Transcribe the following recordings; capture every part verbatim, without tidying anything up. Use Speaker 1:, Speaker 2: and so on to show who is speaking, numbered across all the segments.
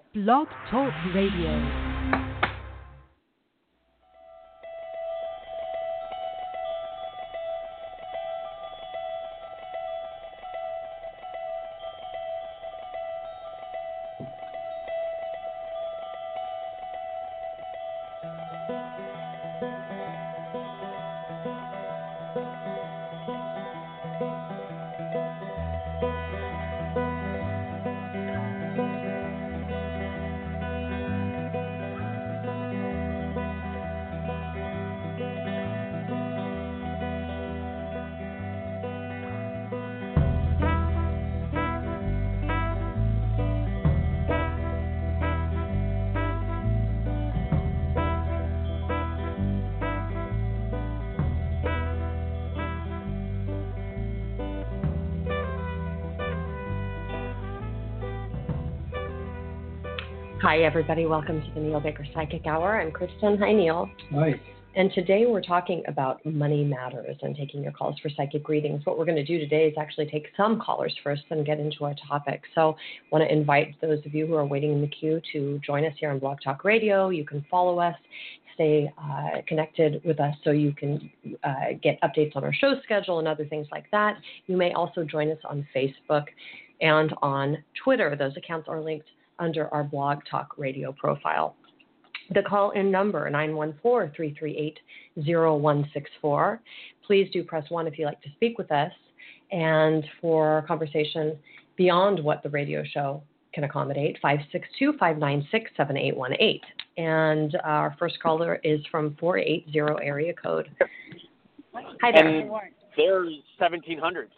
Speaker 1: Blog Talk Radio. Hi, everybody. Welcome to the Neil Baker Psychic Hour. I'm Kristen. Hi, Neil.
Speaker 2: Hi.
Speaker 1: And today we're talking about money matters and taking your calls for psychic readings. What we're going to do today is actually take some callers first and get into our topic. So I want to invite those of you who are waiting in the queue to join us here on Blog Talk Radio. You can follow us, stay uh, connected with us so you can uh, get updates on our show schedule and other things like that. You may also join us on Facebook and on Twitter. Those accounts are linked under our Blog Talk Radio profile. The call-in number, nine one four, three three eight, zero one six four. Please do press one if you'd like to speak with us. And for a conversation beyond what the radio show can accommodate, five six two, five nine six, seven eight one eight. And our first caller is from four eight zero area code. Hi there.
Speaker 3: And they're seventeen hundreds.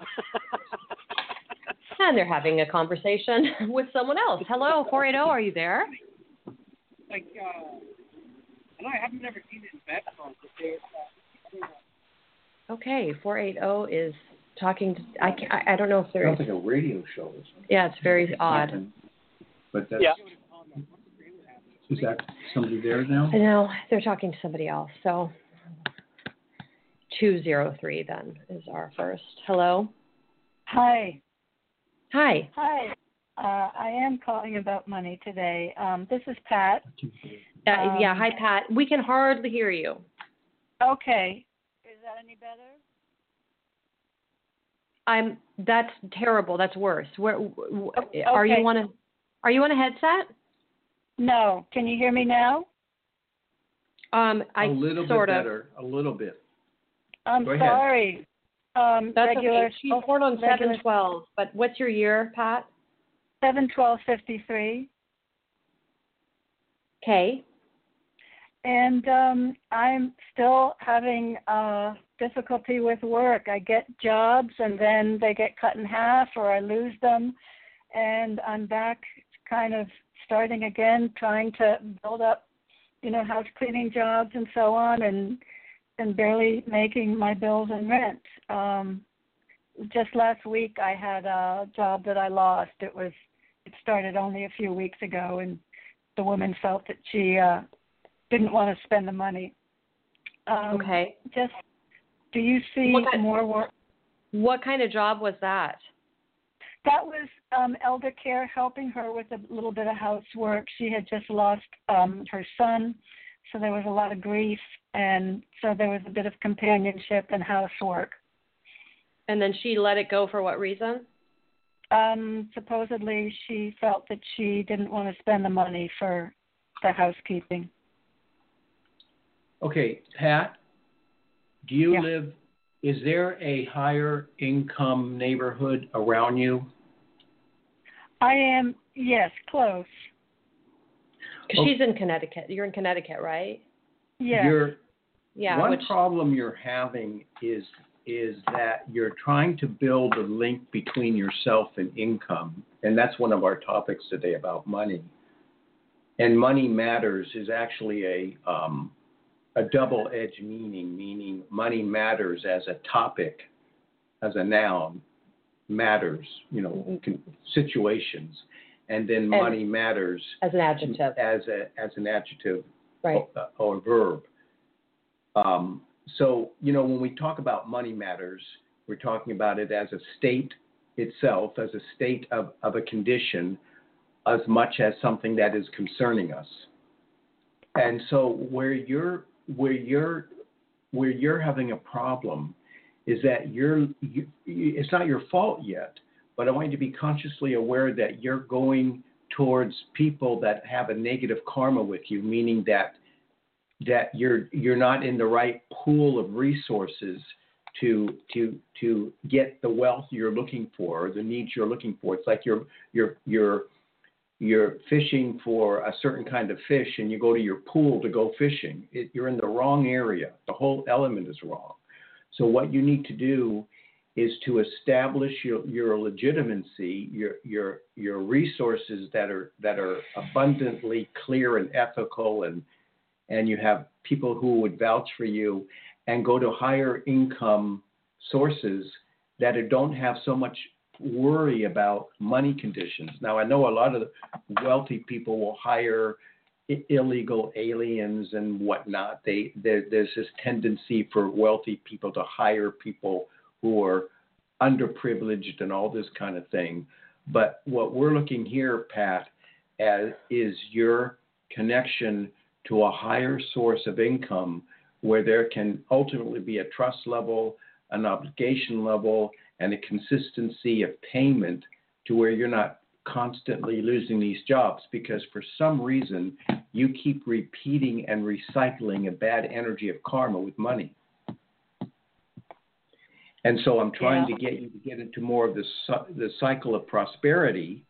Speaker 1: And they're having a conversation with someone else. Hello, four eight zero, are you there?
Speaker 4: Like, uh, I know I haven't never seen this bet song, but they, uh,
Speaker 1: okay, four eight zero is talking to, I, can't, I, I don't know if there is.
Speaker 2: Sounds like a radio show or something.
Speaker 1: Yeah, it's very odd.
Speaker 2: But that's,
Speaker 3: yeah.
Speaker 2: Is that somebody there now?
Speaker 1: I know, they're talking to somebody else. So two zero three then is our first. Hello?
Speaker 5: Hi.
Speaker 1: Hi.
Speaker 5: Hi. Uh, I am calling about money today. Um, this is Pat.
Speaker 1: Uh,
Speaker 5: Um,
Speaker 1: yeah, hi, Pat. We can hardly hear you.
Speaker 5: Okay. Is that any better?
Speaker 1: I'm. That's terrible. That's worse. Where, w-
Speaker 5: Okay.
Speaker 1: Are you on a Are you on a headset?
Speaker 5: No. Can you hear me now?
Speaker 1: Um, I
Speaker 2: a little
Speaker 1: sort
Speaker 2: bit
Speaker 1: of.
Speaker 2: better. A little bit.
Speaker 5: I'm
Speaker 2: Go ahead.
Speaker 5: sorry. Um,
Speaker 1: That's
Speaker 5: regular,
Speaker 1: okay. She's
Speaker 5: oh,
Speaker 1: born on
Speaker 5: regular
Speaker 1: seven twelve. But what's your year, Pat?
Speaker 5: seven twelve fifty-three.
Speaker 1: Okay.
Speaker 5: And um, I'm still having uh, difficulty with work. I get jobs and then they get cut in half or I lose them. And I'm back kind of starting again, trying to build up, you know, house cleaning jobs and so on, and and barely making my bills and rent. Um, just last week I had a job that I lost. It was it started only a few weeks ago, and the woman felt that she uh, didn't want to spend the money. Um,
Speaker 1: Okay.
Speaker 5: Just, do you see
Speaker 1: What kind-
Speaker 5: more work?
Speaker 1: What kind of job was that?
Speaker 5: That was um, elder care, helping her with a little bit of housework. She had just lost um, her son, so there was a lot of grief, and so there was a bit of companionship and housework.
Speaker 1: And then she let it go for what reason?
Speaker 5: Um, supposedly, she felt that she didn't want to spend the money for the housekeeping.
Speaker 2: Okay, Pat, do you
Speaker 5: Yeah.
Speaker 2: live, is there a higher income neighborhood around you?
Speaker 5: I am, yes, close.
Speaker 1: Because she's in Connecticut. You're in Connecticut, right?
Speaker 5: Yes.
Speaker 2: You're,
Speaker 1: Yeah.
Speaker 2: One
Speaker 1: which,
Speaker 2: problem you're having is is that you're trying to build a link between yourself and income, and that's one of our topics today about money. And money matters is actually a um, a double-edged meaning, meaning money matters as a topic, as a noun, matters, you know, con- situations, and then
Speaker 1: And
Speaker 2: money matters
Speaker 1: as an adjective.
Speaker 2: as a as an adjective
Speaker 1: Right.
Speaker 2: or, or a verb. Um, so, you know, when we talk about money matters, we're talking about it as a state itself, as a state of, of a condition as much as something that is concerning us. And so where you're where you're where you're having a problem is that you're you, it's not your fault yet, but I want you to be consciously aware that you're going towards people that have a negative karma with you, meaning that that you're you're not in the right pool of resources to to to get the wealth you're looking for, or the needs you're looking for. It's like you're you're you're you're fishing for a certain kind of fish, and you go to your pool to go fishing. It, you're in the wrong area. The whole element is wrong. So what you need to do is to establish your, your legitimacy, your your your resources that are that are abundantly clear and ethical, and and you have people who would vouch for you, and go to higher income sources that don't have so much worry about money conditions. Now, I know a lot of the wealthy people will hire I- illegal aliens and whatnot. They there, there's this tendency for wealthy people to hire people who are underprivileged and all this kind of thing. But what we're looking here, Pat, as is your connection to a higher source of income where there can ultimately be a trust level, an obligation level, and a consistency of payment to where you're not constantly losing these jobs because for some reason you keep repeating and recycling a bad energy of karma with money. And so I'm trying yeah. to get you to get into more of the the cycle of prosperity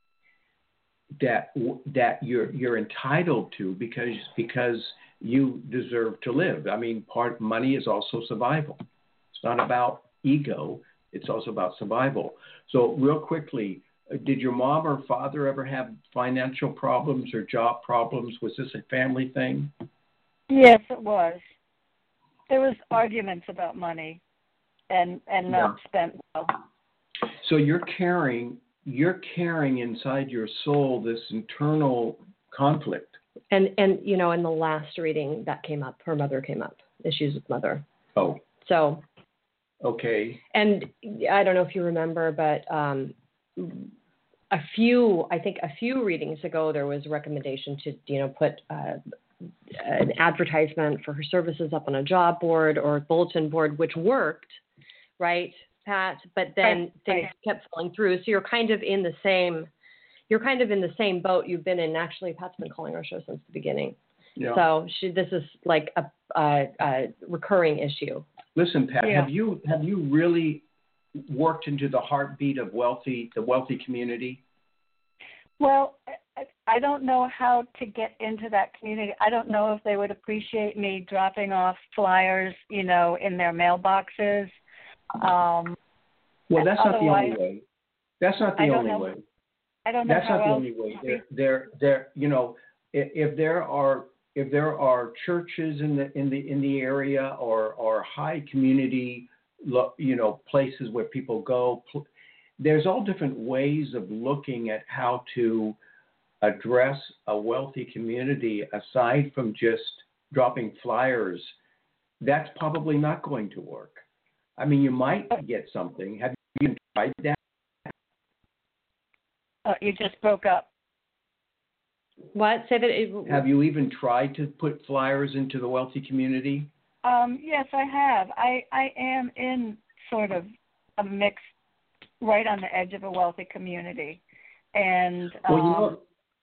Speaker 2: that that you're you're entitled to because because you deserve to live. I mean, part money is also survival. It's not about ego. It's also about survival. So real quickly, did your mom or father ever have financial problems or job problems? Was this a family thing?
Speaker 5: Yes, it was. There was arguments about money and, and not yeah. spent well.
Speaker 2: So you're carrying you're carrying inside your soul this internal conflict.
Speaker 1: And, and you know, in the last reading that came up, her mother came up, issues with mother.
Speaker 2: Oh.
Speaker 1: So.
Speaker 2: Okay.
Speaker 1: And I don't know if you remember, but um, a few, I think a few readings ago, there was a recommendation to, you know, put uh, an advertisement for her services up on a job board or bulletin board, which worked, right, Pat? But then
Speaker 5: right.
Speaker 1: things
Speaker 5: right.
Speaker 1: kept falling through. So you're kind of in the same, you're kind of in the same boat you've been in. Actually, Pat's been calling our show since the beginning.
Speaker 2: Yeah.
Speaker 1: So she, this is like a, a, a recurring issue.
Speaker 2: Listen, Pat,
Speaker 5: yeah.
Speaker 2: have you have you really worked into the heartbeat of wealthy the wealthy community?
Speaker 5: Well, I, I don't know how to get into that community. I don't know if they would appreciate me dropping off flyers, you know, in their mailboxes. Um,
Speaker 2: well, that's not the only way. That's not the
Speaker 5: I
Speaker 2: only
Speaker 5: know,
Speaker 2: way.
Speaker 5: I don't know
Speaker 2: That's
Speaker 5: how
Speaker 2: not the
Speaker 5: else
Speaker 2: only way. There, there, there. You know, if, if there are if there are churches in the in the in the area or or high community, you know, places where people go, there's all different ways of looking at how to address a wealthy community aside from just dropping flyers. That's probably not going to work. I mean, you might get something. Have you even tried that?
Speaker 5: Uh, you just broke up.
Speaker 1: What? Say that. It,
Speaker 2: have you even tried to put flyers into the wealthy community?
Speaker 5: Um, yes, I have. I, I am in sort of a mix right on the edge of a wealthy community. And um,
Speaker 2: well, you know,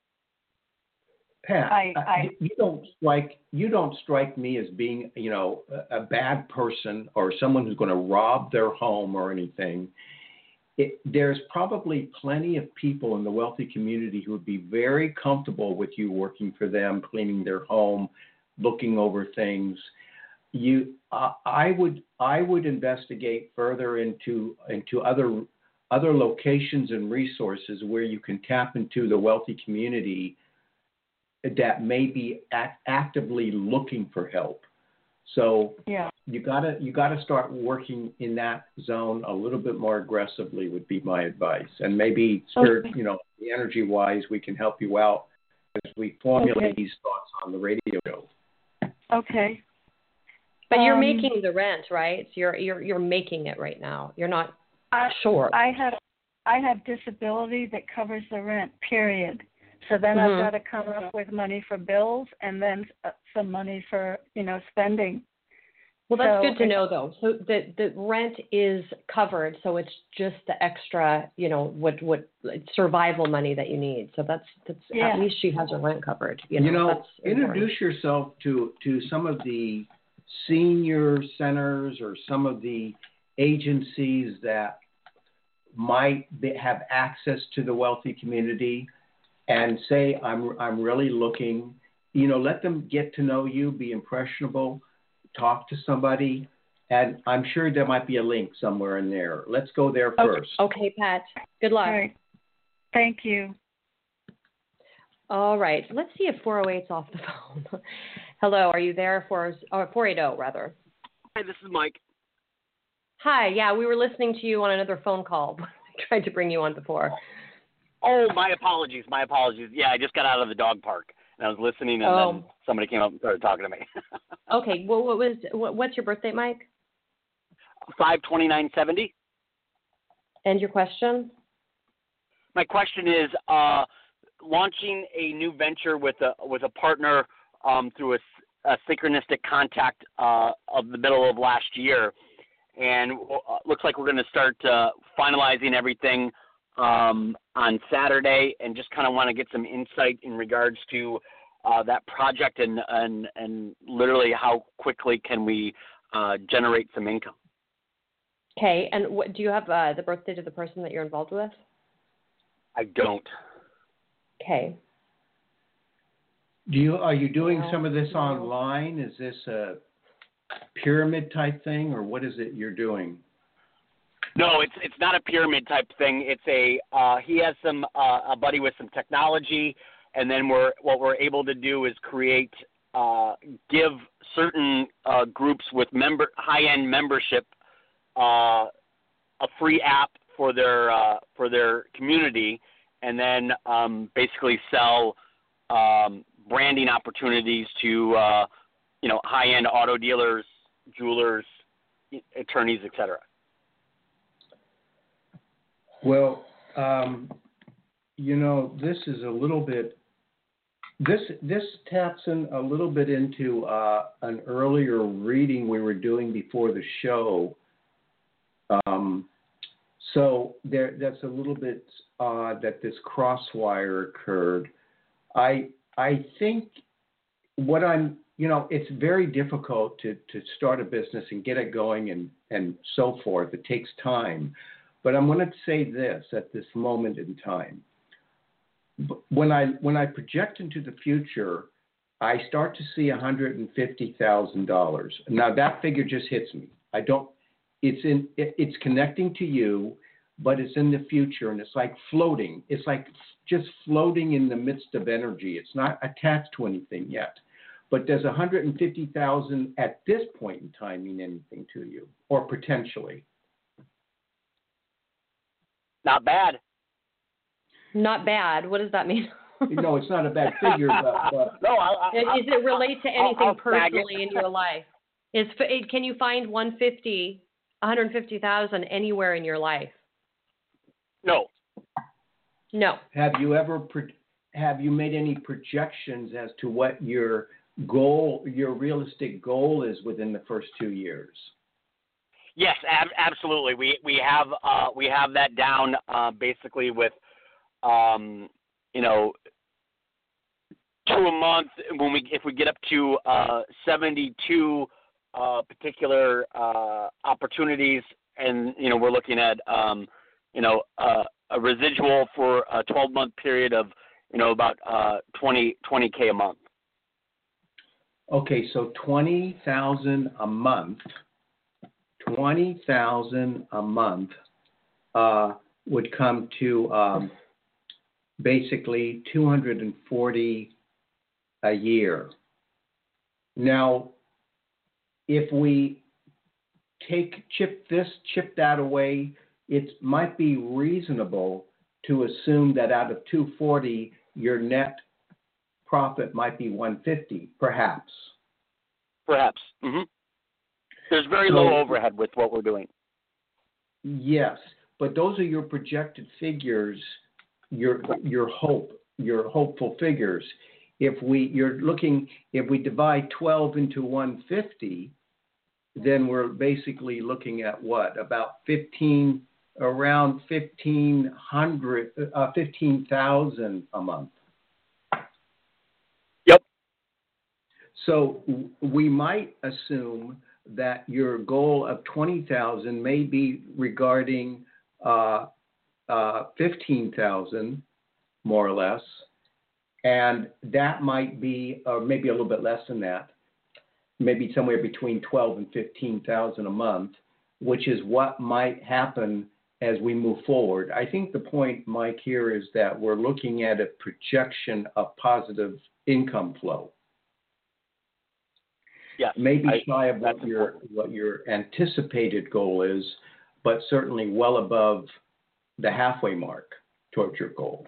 Speaker 2: Pat,
Speaker 5: I, I,
Speaker 2: you don't strike you don't strike me as being, you know, a, a bad person or someone who's going to rob their home or anything. It, there's probably plenty of people in the wealthy community who would be very comfortable with you working for them, cleaning their home, looking over things. You, uh, I would, I would investigate further into into other other locations and resources where you can tap into the wealthy community that may be act, actively looking for help. So
Speaker 5: yeah.
Speaker 2: you gotta you gotta start working in that zone a little bit more aggressively would be my advice. And maybe spirit,
Speaker 5: okay.
Speaker 2: you know, the energy wise, we can help you out as we formulate
Speaker 5: okay.
Speaker 2: these thoughts on the radio show.
Speaker 5: Okay.
Speaker 1: But you're
Speaker 5: um,
Speaker 1: making the rent, right? So you're you're you're making it right now. You're not
Speaker 5: I,
Speaker 1: sure.
Speaker 5: I have I have disability that covers the rent, period. So then
Speaker 1: Mhm.
Speaker 5: I've got to come up with money for bills and then uh, some money for, you know, spending.
Speaker 1: Well, that's
Speaker 5: So
Speaker 1: good to
Speaker 5: it-
Speaker 1: know, though. So the the rent is covered, so it's just the extra, you know, what what survival money that you need. So that's that's
Speaker 5: Yeah.
Speaker 1: at least she has her rent covered. You know,
Speaker 2: You know,
Speaker 1: that's important.
Speaker 2: introduce yourself to, to some of the senior centers or some of the agencies that might be, have access to the wealthy community and say, I'm, I'm really looking, you know, let them get to know you, be impressionable, talk to somebody, and I'm sure there might be a link somewhere in there. Let's go there
Speaker 1: Okay,
Speaker 2: first.
Speaker 1: okay, Pat. Good luck.
Speaker 5: All right. Thank you.
Speaker 1: All right. Let's see if four oh eight's off the phone. Hello, are you there? Four, or four eighty, rather.
Speaker 3: Hi, this is Mike.
Speaker 1: Hi, yeah, we were listening to you on another phone call. I tried to bring you on before.
Speaker 3: Oh, my apologies. My apologies. Yeah, I just got out of the dog park, and I was listening, and
Speaker 1: Oh.
Speaker 3: then somebody came up and started talking to me.
Speaker 1: Okay, well, what was what, what's your birthday, Mike?
Speaker 3: five twenty-nine seventy.
Speaker 1: And your question?
Speaker 3: My question is, uh, launching a new venture with a with a partner um, through a, a synchronistic contact uh, of the middle of last year, and uh, looks like we're going to start uh, finalizing everything um, on Saturday, and just kind of want to get some insight in regards to uh, that project and, and and literally how quickly can we uh, generate some income.
Speaker 1: Okay, and what, do you have uh, the birthday of the person that you're involved with?
Speaker 3: I don't.
Speaker 1: Okay.
Speaker 2: Do you, are you doing
Speaker 1: No,
Speaker 2: some of this
Speaker 1: no.
Speaker 2: online? Is this a pyramid type thing, or what is it you're doing?
Speaker 3: No, it's it's not a pyramid type thing. It's a uh, he has some uh, a buddy with some technology, and then we're what we're able to do is create uh, give certain uh, groups with member high end membership uh, a free app for their uh, for their community, and then um, basically sell um, branding opportunities to uh, you know high end auto dealers, jewelers, attorneys, et cetera.
Speaker 2: Well, um, you know, this is a little bit, this this taps in a little bit into uh, an earlier reading we were doing before the show. Um, so there, that's a little bit odd that this crosswire occurred. I I think what I'm, you know, it's very difficult to, to start a business and get it going and, and so forth. It takes time. But I'm going to say this at this moment in time. When I when I project into the future, I start to see one hundred fifty thousand dollars. Now that figure just hits me. I don't. It's in. It, it's connecting to you, but it's in the future, and it's like floating. It's like just floating in the midst of energy. It's not attached to anything yet. But does one hundred fifty thousand at this point in time mean anything to you, or potentially?
Speaker 3: Not bad.
Speaker 1: Not bad. What does that mean?
Speaker 2: No, it's not a bad figure, but, but
Speaker 3: no, I, I,
Speaker 1: Does it relate to
Speaker 3: I'll-
Speaker 1: anything
Speaker 3: I'll snag it.
Speaker 1: personally in your life? Is can you find one hundred fifty, one hundred fifty thousand anywhere in your life?
Speaker 3: No.
Speaker 1: No.
Speaker 2: have you ever pro- have you made any projections as to what your goal, your realistic goal is within the first two years?
Speaker 3: Yes, ab- absolutely. We we have uh, we have that down uh, basically with um, you know two a month. When we if we get up to uh, seventy-two uh, particular uh, opportunities, and you know we're looking at um, you know uh, a residual for a twelve month period of you know about uh, twenty K a month.
Speaker 2: Okay, so twenty thousand a month. Twenty thousand a month uh, would come to um, basically two hundred and forty a year. Now, if we take chip this, chip that away, it might be reasonable to assume that out of two hundred forty, your net profit might be one hundred fifty, perhaps.
Speaker 3: Perhaps. Mm-hmm. There's very
Speaker 2: So-
Speaker 3: low overhead with what we're doing.
Speaker 2: Yes. but those are your projected figures, your your hope, your hopeful figures. If we you're looking if we divide twelve into one hundred fifty, then we're basically looking at what? About fifteen around fifteen hundred uh, fifteen thousand a month.
Speaker 3: Yep.
Speaker 2: So we might assume that your goal of twenty thousand may be regarding uh, uh, fifteen thousand, more or less, and that might be, or maybe a little bit less than that, maybe somewhere between twelve and fifteen thousand a month, which is what might happen as we move forward. I think the point, Mike, here is that we're looking at a projection of positive income flow.
Speaker 3: Yes,
Speaker 2: maybe
Speaker 3: I,
Speaker 2: shy of what your what your anticipated goal is, but certainly well above the halfway mark towards your goal.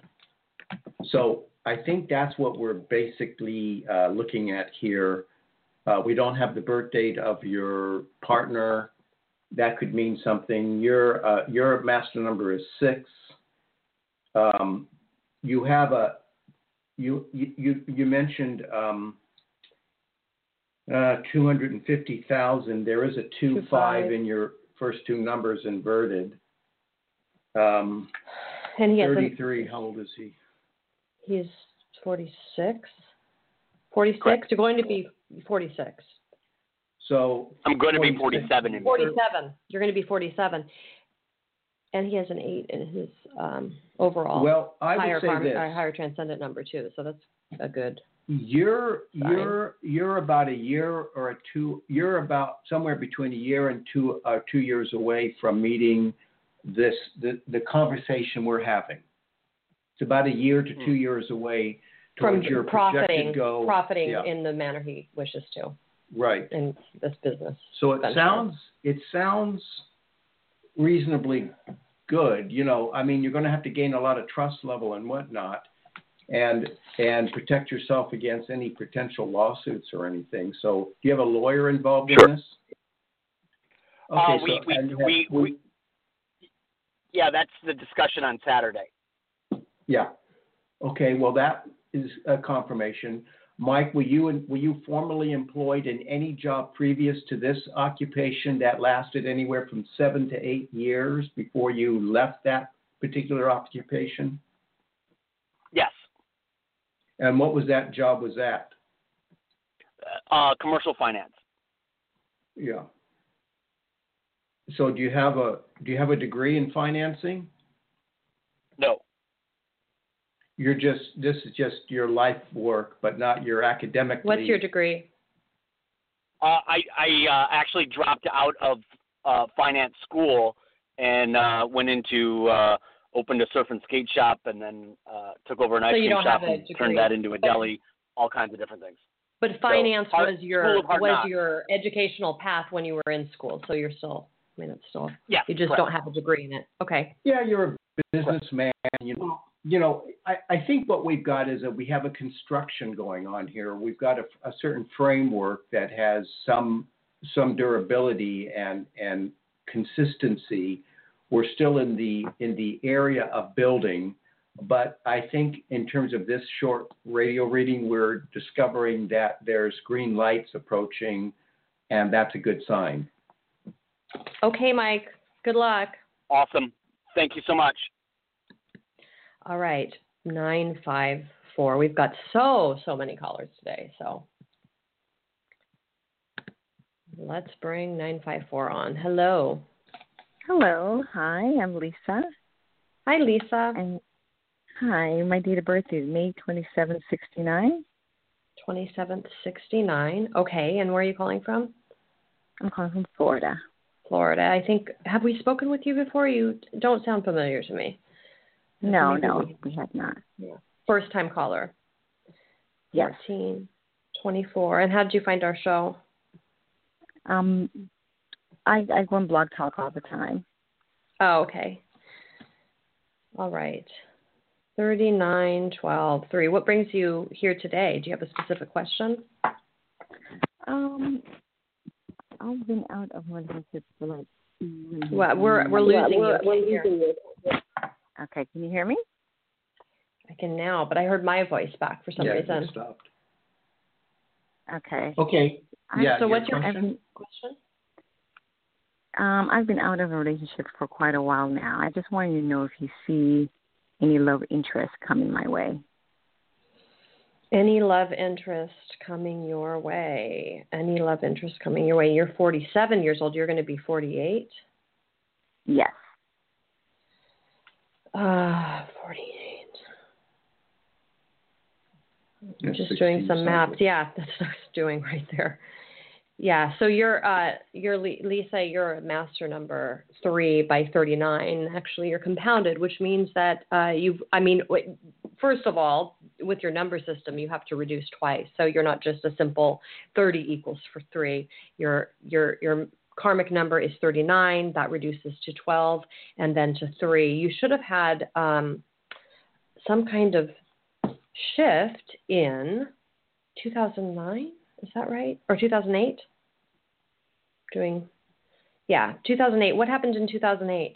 Speaker 2: So I think that's what we're basically uh, looking at here. Uh, we don't have the birth date of your partner. That could mean something. Your uh, your master number is six. Um, you have a you you you mentioned. Um, Uh, two hundred fifty thousand. There is a two,
Speaker 1: two
Speaker 2: five.
Speaker 1: five
Speaker 2: in your first two numbers inverted. Um,
Speaker 1: and he has
Speaker 2: thirty-three. A, how old is he?
Speaker 1: He's forty-six. forty-six.
Speaker 3: Correct.
Speaker 1: You're going to be forty-six.
Speaker 2: So
Speaker 3: I'm going to be forty-seven. In
Speaker 1: forty-seven. You're going to be forty-seven. And he has an eight in his um, overall.
Speaker 2: Well, I would
Speaker 1: higher
Speaker 2: say
Speaker 1: farm,
Speaker 2: this.
Speaker 1: uh, higher transcendent number too. So that's a good.
Speaker 2: You're
Speaker 1: Fine.
Speaker 2: you're you're about a year or a two. You're about somewhere between a year and two uh, two years away from meeting this the the conversation we're having. It's about a year to two years away towards
Speaker 1: From
Speaker 2: your
Speaker 1: profiting,
Speaker 2: projected goal.
Speaker 1: profiting
Speaker 2: Yeah.
Speaker 1: in the manner he wishes to
Speaker 2: Right.
Speaker 1: in this business.
Speaker 2: So it
Speaker 1: venture.
Speaker 2: sounds it sounds reasonably good. You know, I mean, you're going to have to gain a lot of trust level and whatnot, and and protect yourself against any potential lawsuits or anything. So, do you have a lawyer involved
Speaker 3: Sure.
Speaker 2: in this?
Speaker 3: uh,
Speaker 2: so-
Speaker 3: we, we,
Speaker 2: and have-
Speaker 3: we, we, yeah, that's the discussion on Saturday.
Speaker 2: yeah. Okay. Well, that is a confirmation. Mike, were you were you formally employed in any job previous to this occupation that lasted anywhere from seven to eight years before you left that particular occupation?
Speaker 3: Yes.
Speaker 2: And what was that job was at?
Speaker 3: Uh, commercial finance.
Speaker 2: Yeah. So do you have a do you have a degree in financing?
Speaker 3: No.
Speaker 2: You're just this is just your life work, but not your academic.
Speaker 1: What's your degree?
Speaker 3: Uh, I, I uh, actually dropped out of uh, finance school and uh, went into uh, opened a surf and skate shop, and then uh, took over an ice
Speaker 1: So you
Speaker 3: cream
Speaker 1: don't
Speaker 3: shop
Speaker 1: have a
Speaker 3: and
Speaker 1: degree.
Speaker 3: turned that into a deli. All kinds of different things.
Speaker 1: But finance
Speaker 3: So, hard-
Speaker 1: was your
Speaker 3: School of Hard
Speaker 1: was
Speaker 3: Knocks.
Speaker 1: your educational path when you were in school. So you're still, I mean, it's still.
Speaker 3: Yes,
Speaker 1: You just
Speaker 3: correct.
Speaker 1: don't have a degree in it. Okay.
Speaker 2: Yeah, you're a businessman. You know, you know. I, I think what we've got is that we have a construction going on here. We've got a, a certain framework that has some some durability and and consistency. We're still in the in the area of building, but I think in terms of this short radio reading, we're discovering that there's green lights approaching, and that's a good sign.
Speaker 1: Okay, Mike. Good luck.
Speaker 3: Awesome. Thank you so much.
Speaker 1: All right. nine five four. We've got so, so many callers today. So let's bring nine five four on. Hello.
Speaker 6: Hello. Hi, I'm Lisa.
Speaker 1: Hi, Lisa.
Speaker 6: And hi, my date of birth is May twenty-seventh, sixty-nine.
Speaker 1: twenty-seventh, sixty-nine. Okay. And where are you calling from?
Speaker 6: I'm calling from Florida.
Speaker 1: Florida. I think, have we spoken with you before? You don't sound familiar to me.
Speaker 6: No,
Speaker 1: Maybe
Speaker 6: no,
Speaker 1: we-
Speaker 6: we have not.
Speaker 1: Yeah. First time caller.
Speaker 6: Yes.
Speaker 1: fourteen, twenty-four. And how did you find our show?
Speaker 6: Um, I, I go on Blog Talk all the time.
Speaker 1: Oh, okay. All right. thirty-nine, twelve, three. What brings you here today? Do you have a specific question?
Speaker 6: Um, I've been out of relationships for like
Speaker 1: Well, we're we're losing
Speaker 6: we're,
Speaker 1: you.
Speaker 6: we're
Speaker 1: I can't
Speaker 6: losing
Speaker 1: hear.
Speaker 6: you. Okay, can you hear me?
Speaker 1: I can now, but I heard my voice back for some
Speaker 2: yeah,
Speaker 1: reason.
Speaker 2: it stopped.
Speaker 6: Okay.
Speaker 2: Okay.
Speaker 6: I-
Speaker 2: Yeah.
Speaker 1: So
Speaker 2: your
Speaker 1: what's your
Speaker 2: question?
Speaker 1: question?
Speaker 6: Um, I've been out of a relationship for quite a while now. I just wanted to know if you see any love interest coming my way.
Speaker 1: Any love interest coming your way? Any love interest coming your way? You're forty-seven years old. You're going to be forty-eight.
Speaker 6: Yes.
Speaker 1: Ah, uh, forty-eight. I'm
Speaker 2: That's
Speaker 1: just doing some math.
Speaker 2: cycles.
Speaker 1: Yeah, that's what I was doing right there. Yeah, so you're, uh, you're Lisa, you're a master number three by thirty-nine. Actually, you're compounded, which means that uh, you've, I mean, first of all, with your number system, you have to reduce twice. So you're not just a simple thirty equals for three. Your, your, your karmic number is thirty-nine. That reduces to twelve and then to three. You should have had um, some kind of shift in two thousand nine. Is that right? Or two thousand eight? Doing, yeah, two thousand eight. What happened in two thousand eight?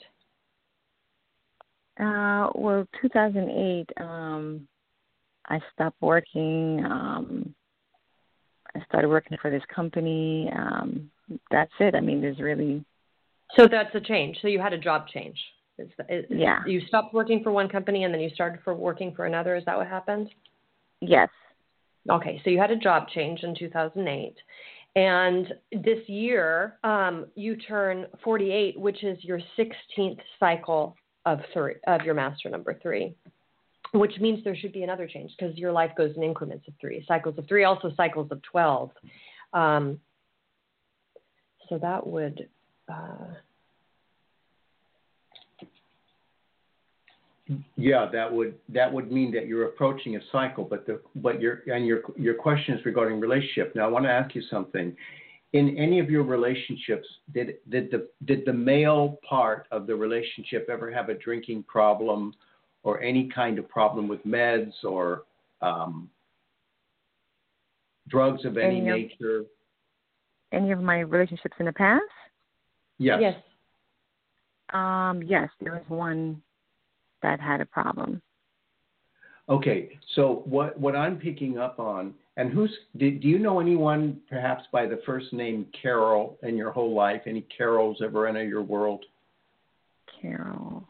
Speaker 6: Uh, well, two thousand eight, um, I stopped working. Um, I started working for this company. Um, that's it. I mean, there's really.
Speaker 1: So that's a change. So you had a job change. Is, is,
Speaker 6: yeah.
Speaker 1: You stopped working for one company and then you started for working for another. Is that what happened?
Speaker 6: Yes.
Speaker 1: Okay, so you had a job change in two thousand eight. And this year, um, you turn forty-eight, which is your sixteenth cycle of three, of your master number three, which means there should be another change because your life goes in increments of three, cycles of three, also cycles of twelve. Um, so that would... Uh,
Speaker 2: Yeah, that would that would mean that you're approaching a cycle, but the but your and your your question is regarding relationship. Now I want to ask you something. In any of your relationships, did did the did the male part of the relationship ever have a drinking problem or any kind of problem with meds or um, drugs of any, any nature?
Speaker 6: Of, any of my relationships in the past?
Speaker 2: Yes.
Speaker 1: Yes.
Speaker 6: Um, yes, there was one that had a problem.
Speaker 2: Okay, so what what I'm picking up on, and who's do, do you know anyone perhaps by the first name Carol in your whole life? Any Carols ever enter your world?
Speaker 6: Carol.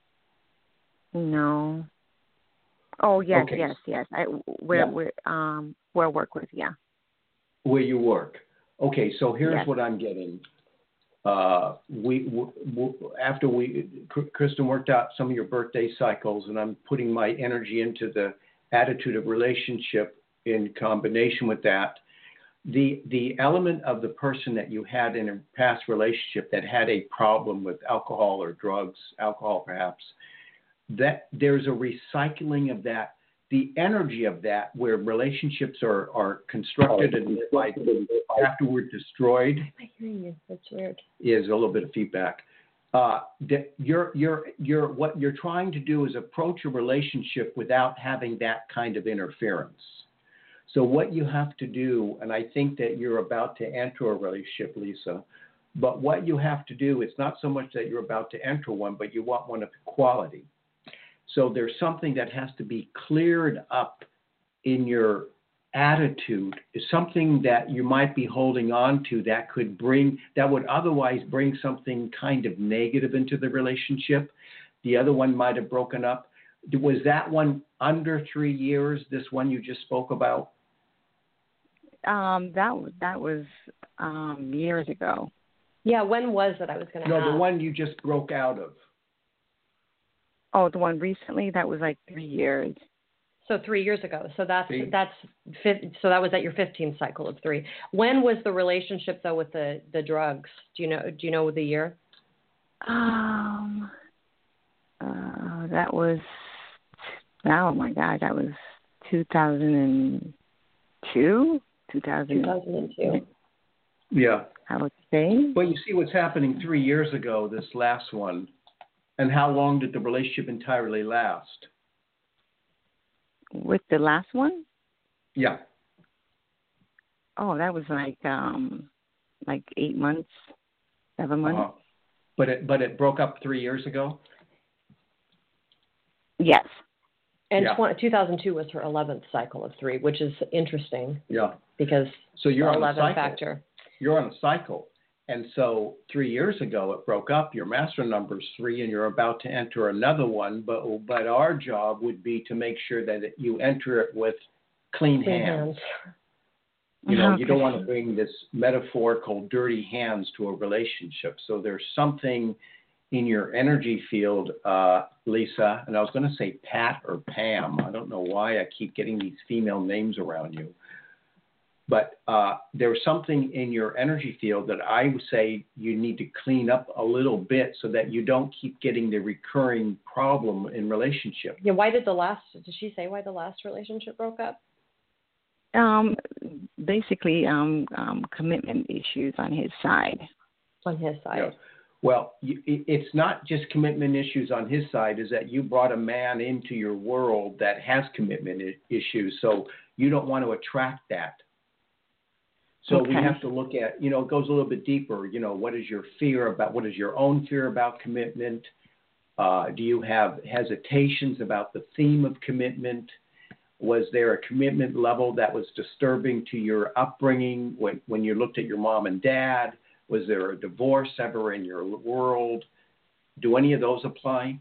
Speaker 6: No. Oh yes,
Speaker 2: okay.
Speaker 6: yes, yes. I where
Speaker 2: yeah.
Speaker 6: where um where I work with, yeah.
Speaker 2: Where you work. Okay, so here's
Speaker 6: yes.
Speaker 2: what I'm getting. Uh, we, we, we after we, Kristen worked out some of your birthday cycles, and I'm putting my energy into the attitude of relationship in combination with that. The the element of the person that you had in a past relationship that had a problem with alcohol or drugs, alcohol perhaps, that there's a recycling of that. The energy of that, where relationships are, are constructed and like afterward destroyed,
Speaker 1: I hear you. That's weird.
Speaker 2: Is a little bit of feedback. Uh, that you're you're you're what you're trying to do is approach a relationship without having that kind of interference. So what you have to do, and I think that you're about to enter a relationship, Lisa, but what you have to do, it's not so much that you're about to enter one, but you want one of quality. So there's something that has to be cleared up in your attitude, is something that you might be holding on to that could bring, that would otherwise bring something kind of negative into the relationship. The other one might have broken up. Was that one under three years, this one you just spoke about?
Speaker 6: Um, that, that was um, years ago.
Speaker 1: Yeah, when was it? I was going to
Speaker 2: No,
Speaker 1: ask.
Speaker 2: the one you just broke out of.
Speaker 6: Oh, the one recently, that was like three years.
Speaker 1: So three years ago. So that's
Speaker 2: See?
Speaker 1: that's so that was at your fifteenth cycle of three. When was the relationship though with the, the drugs? Do you know? Do you know the year?
Speaker 6: Um, uh, that was. Oh my God, that was two thousand two. Two thousand.
Speaker 1: Two thousand two.
Speaker 2: Yeah.
Speaker 6: I would say.
Speaker 2: Well, you see what's happening three years ago. This last one, and how long did the relationship entirely last?
Speaker 6: With the last one?
Speaker 2: Yeah.
Speaker 6: Oh, that was like um, like eight months, seven months.
Speaker 2: Uh-huh. But it but it broke up three years ago.
Speaker 6: Yes.
Speaker 1: And
Speaker 2: Yeah.
Speaker 1: tw- two thousand two was her eleventh cycle of three, which is interesting
Speaker 2: Yeah.
Speaker 1: because
Speaker 2: So you're
Speaker 1: the
Speaker 2: on a
Speaker 1: eleven
Speaker 2: cycle.
Speaker 1: factor.
Speaker 2: You're on a cycle. And so three years ago it broke up. Your master number's three, and you're about to enter another one. But but our job would be to make sure that it, you enter it with clean,
Speaker 1: Clean
Speaker 2: hands.
Speaker 1: hands.
Speaker 2: You know,
Speaker 6: Okay.
Speaker 2: you don't want to bring this metaphorical dirty hands to a relationship. So there's something in your energy field, uh, Lisa, and I was going to say Pat or Pam. I don't know why I keep getting these female names around you. But uh, there's something in your energy field that I would say you need to clean up a little bit so that you don't keep getting the recurring problem in relationship.
Speaker 1: Yeah. Why did the last? Did she say why the last relationship broke up?
Speaker 6: Um, basically, um, um, commitment issues on his side.
Speaker 1: On his side.
Speaker 2: Yeah. Well, you, it- it's not just commitment issues on his side, is that you brought a man into your world that has commitment I- issues, so you don't want to attract that. So we
Speaker 6: Okay.
Speaker 2: have to look at, you know, it goes a little bit deeper. You know, what is your fear about, what is your own fear about commitment? Uh, do you have hesitations about the theme of commitment? Was there a commitment level that was disturbing to your upbringing when, when you looked at your mom and dad? Was there a divorce ever in your world? Do any of those apply?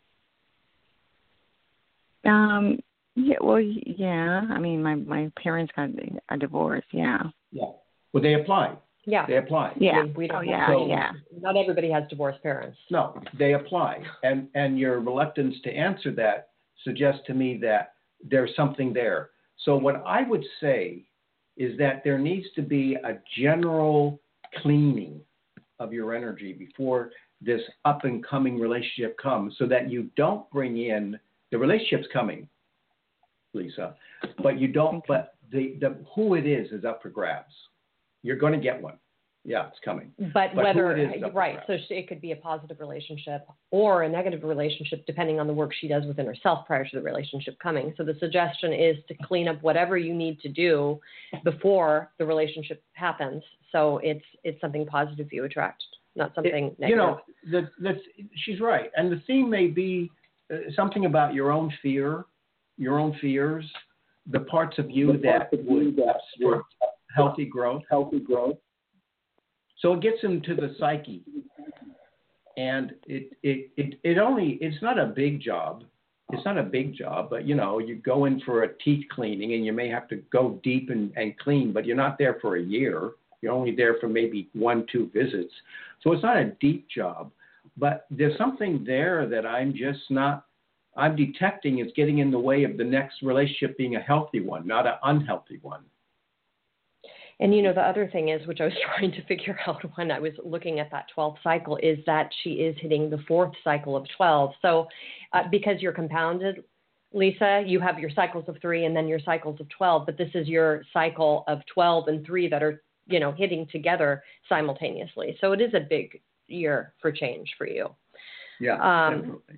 Speaker 6: Um, yeah, well, y- yeah. I mean, my, my parents got a divorce. Yeah.
Speaker 2: Yeah. Well, they apply.
Speaker 1: Yeah.
Speaker 2: They apply.
Speaker 6: Yeah.
Speaker 1: I mean, we don't
Speaker 6: Oh, yeah,
Speaker 2: So-
Speaker 6: yeah.
Speaker 1: Not everybody has divorced parents.
Speaker 2: No, they apply. And, and your reluctance to answer that suggests to me that there's something there. So what I would say is that there needs to be a general cleaning of your energy before this up and coming relationship comes, so that you don't bring in the relationship's coming, Lisa, but you don't, but the, the who it is is up for grabs. You're going to get one. Yeah, it's coming.
Speaker 1: But,
Speaker 2: But
Speaker 1: whether,
Speaker 2: who it is up for
Speaker 1: right,
Speaker 2: grabs.
Speaker 1: so she- it could be a positive relationship or a negative relationship depending on the work she does within herself prior to the relationship coming. So the suggestion is to clean up whatever you need to do before the relationship happens. So it's it's something positive you attract, not something
Speaker 2: It-
Speaker 1: negative.
Speaker 2: You know, the, the, she's right. And the theme may be uh, something about your own fear, your own fears, the parts of you that would obstruct healthy growth. Healthy growth. So it gets into the psyche. And it, it, it, it only, it's not a big job. It's not a big job, but you know, you go in for a teeth cleaning and you may have to go deep and, and clean, but you're not there for a year. You're only there for maybe one, two visits. So it's not a deep job, but there's something there that I'm just not, I'm detecting is getting in the way of the next relationship being a healthy one, not an unhealthy one.
Speaker 1: And, you know, the other thing is, which I was trying to figure out when I was looking at that twelfth cycle, is that she is hitting the fourth cycle of twelve. So uh, because you're compounded, Lisa, you have your cycles of three and then your cycles of twelve, but this is your cycle of twelve and three that are, you know, hitting together simultaneously. So it is a big year for change for you.
Speaker 2: Yeah,
Speaker 1: Um,
Speaker 2: definitely.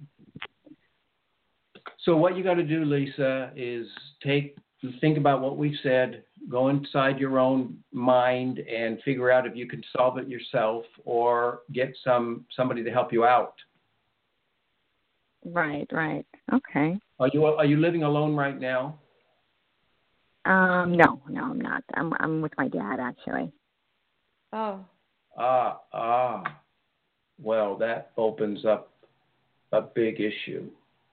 Speaker 2: So what you got to do, Lisa, is take think about what we've said, go inside your own mind and figure out if you can solve it yourself or get some somebody to help you out.
Speaker 6: Right, right. Okay.
Speaker 2: Are you are you living alone right now?
Speaker 6: Um, no, no, I'm not. I'm I'm with my dad actually.
Speaker 1: Oh,
Speaker 2: Ah, ah. Well, that opens up a big issue.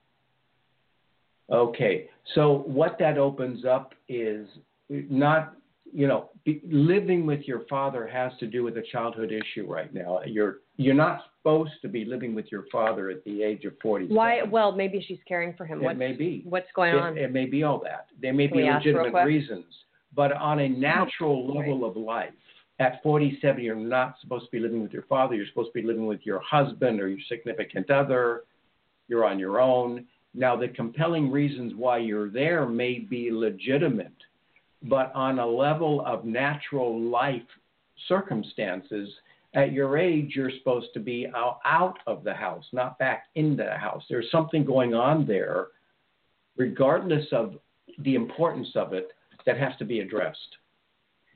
Speaker 2: Okay, so what that opens up is not, you know, be, living with your father has to do with a childhood issue right now. You're you're not supposed to be living with your father at the age of forty-seven.
Speaker 1: why? Well, maybe she's caring for him.
Speaker 2: It
Speaker 1: What,
Speaker 2: may be.
Speaker 1: what's going on?
Speaker 2: It, it may be all that. There may
Speaker 1: Can
Speaker 2: be
Speaker 1: we ask real
Speaker 2: legitimate
Speaker 1: quick?
Speaker 2: reasons. But on a natural level of life, at forty-seven, you're not supposed to be living with your father. You're supposed to be living with your husband or your significant other. You're on your own. Now, the compelling reasons why you're there may be legitimate, but on a level of natural life circumstances, at your age, you're supposed to be out, out of the house, not back into the house. There's something going on there, regardless of the importance of it, that has to be addressed.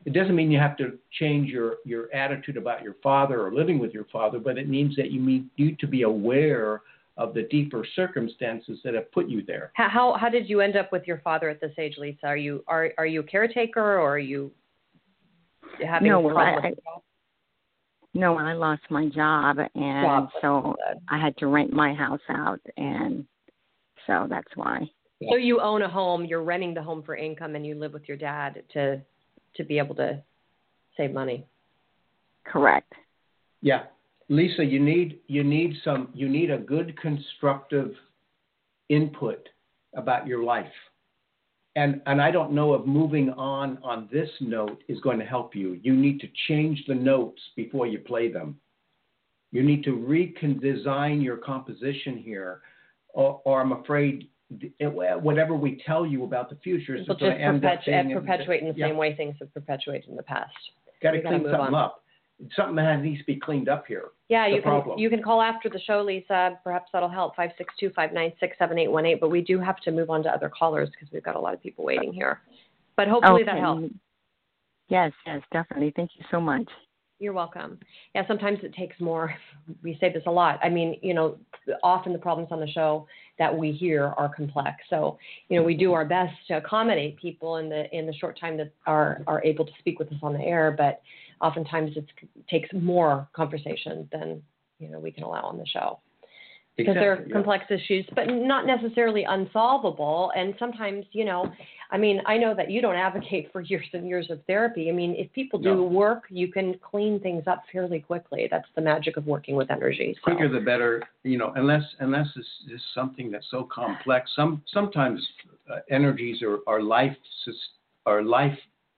Speaker 2: It doesn't mean you have to change your, your attitude about your father or living with your father, but it means that you need to be aware of the deeper circumstances that have put you there.
Speaker 1: How, how how did you end up with your father at this age, Lisa? Are you are are you a caretaker, or are you having
Speaker 6: no,
Speaker 1: a
Speaker 6: well,
Speaker 1: problem?
Speaker 6: I, I, no, I lost my job, and
Speaker 1: Job,
Speaker 6: so I had to rent my house out, and so that's why.
Speaker 1: So you own a home, you're renting the home for income, and you live with your dad to to be able to save money.
Speaker 6: Correct.
Speaker 2: Yeah. Lisa, you need you need some you need a good constructive input about your life. And and I don't know if moving on on this note is going to help you. You need to change the notes before you play them. You need to redesign your composition here, or, or I'm afraid it, whatever we tell you about the future is
Speaker 1: We'll
Speaker 2: going
Speaker 1: just
Speaker 2: to end
Speaker 1: perpetu-
Speaker 2: up being
Speaker 1: perpetuate in the
Speaker 2: yeah.
Speaker 1: same way things have perpetuated in the past.
Speaker 2: Got to clean
Speaker 1: move
Speaker 2: something
Speaker 1: on.
Speaker 2: up. Something that needs to be cleaned up here.
Speaker 1: Yeah,
Speaker 2: the
Speaker 1: you
Speaker 2: problem.
Speaker 1: can you can call after the show, Lisa. Perhaps that'll help. five six two, five nine six, seven eight one eight. But we do have to move on to other callers because we've got a lot of people waiting here. But hopefully
Speaker 6: okay.
Speaker 1: that helps.
Speaker 6: Yes, yes, definitely. Thank you so much.
Speaker 1: You're welcome. Yeah, sometimes it takes more. We say this a lot. I mean, you know, often the problems on the show that we hear are complex. So, you know, we do our best to accommodate people in the in the short time that are are able to speak with us on the air. But oftentimes it's, it takes more conversation than, you know, we can allow on the show. Because
Speaker 2: Exactly,
Speaker 1: they're
Speaker 2: yeah.
Speaker 1: complex issues, but not necessarily unsolvable. And sometimes, you know, I mean, I know that you don't advocate for years and years of therapy. I mean, if people do
Speaker 2: No.
Speaker 1: work, you can clean things up fairly quickly. That's the magic of working with energy. So.
Speaker 2: Quicker the better, you know, unless unless it's, it's something that's so complex. Some sometimes uh, energies are, are life are life.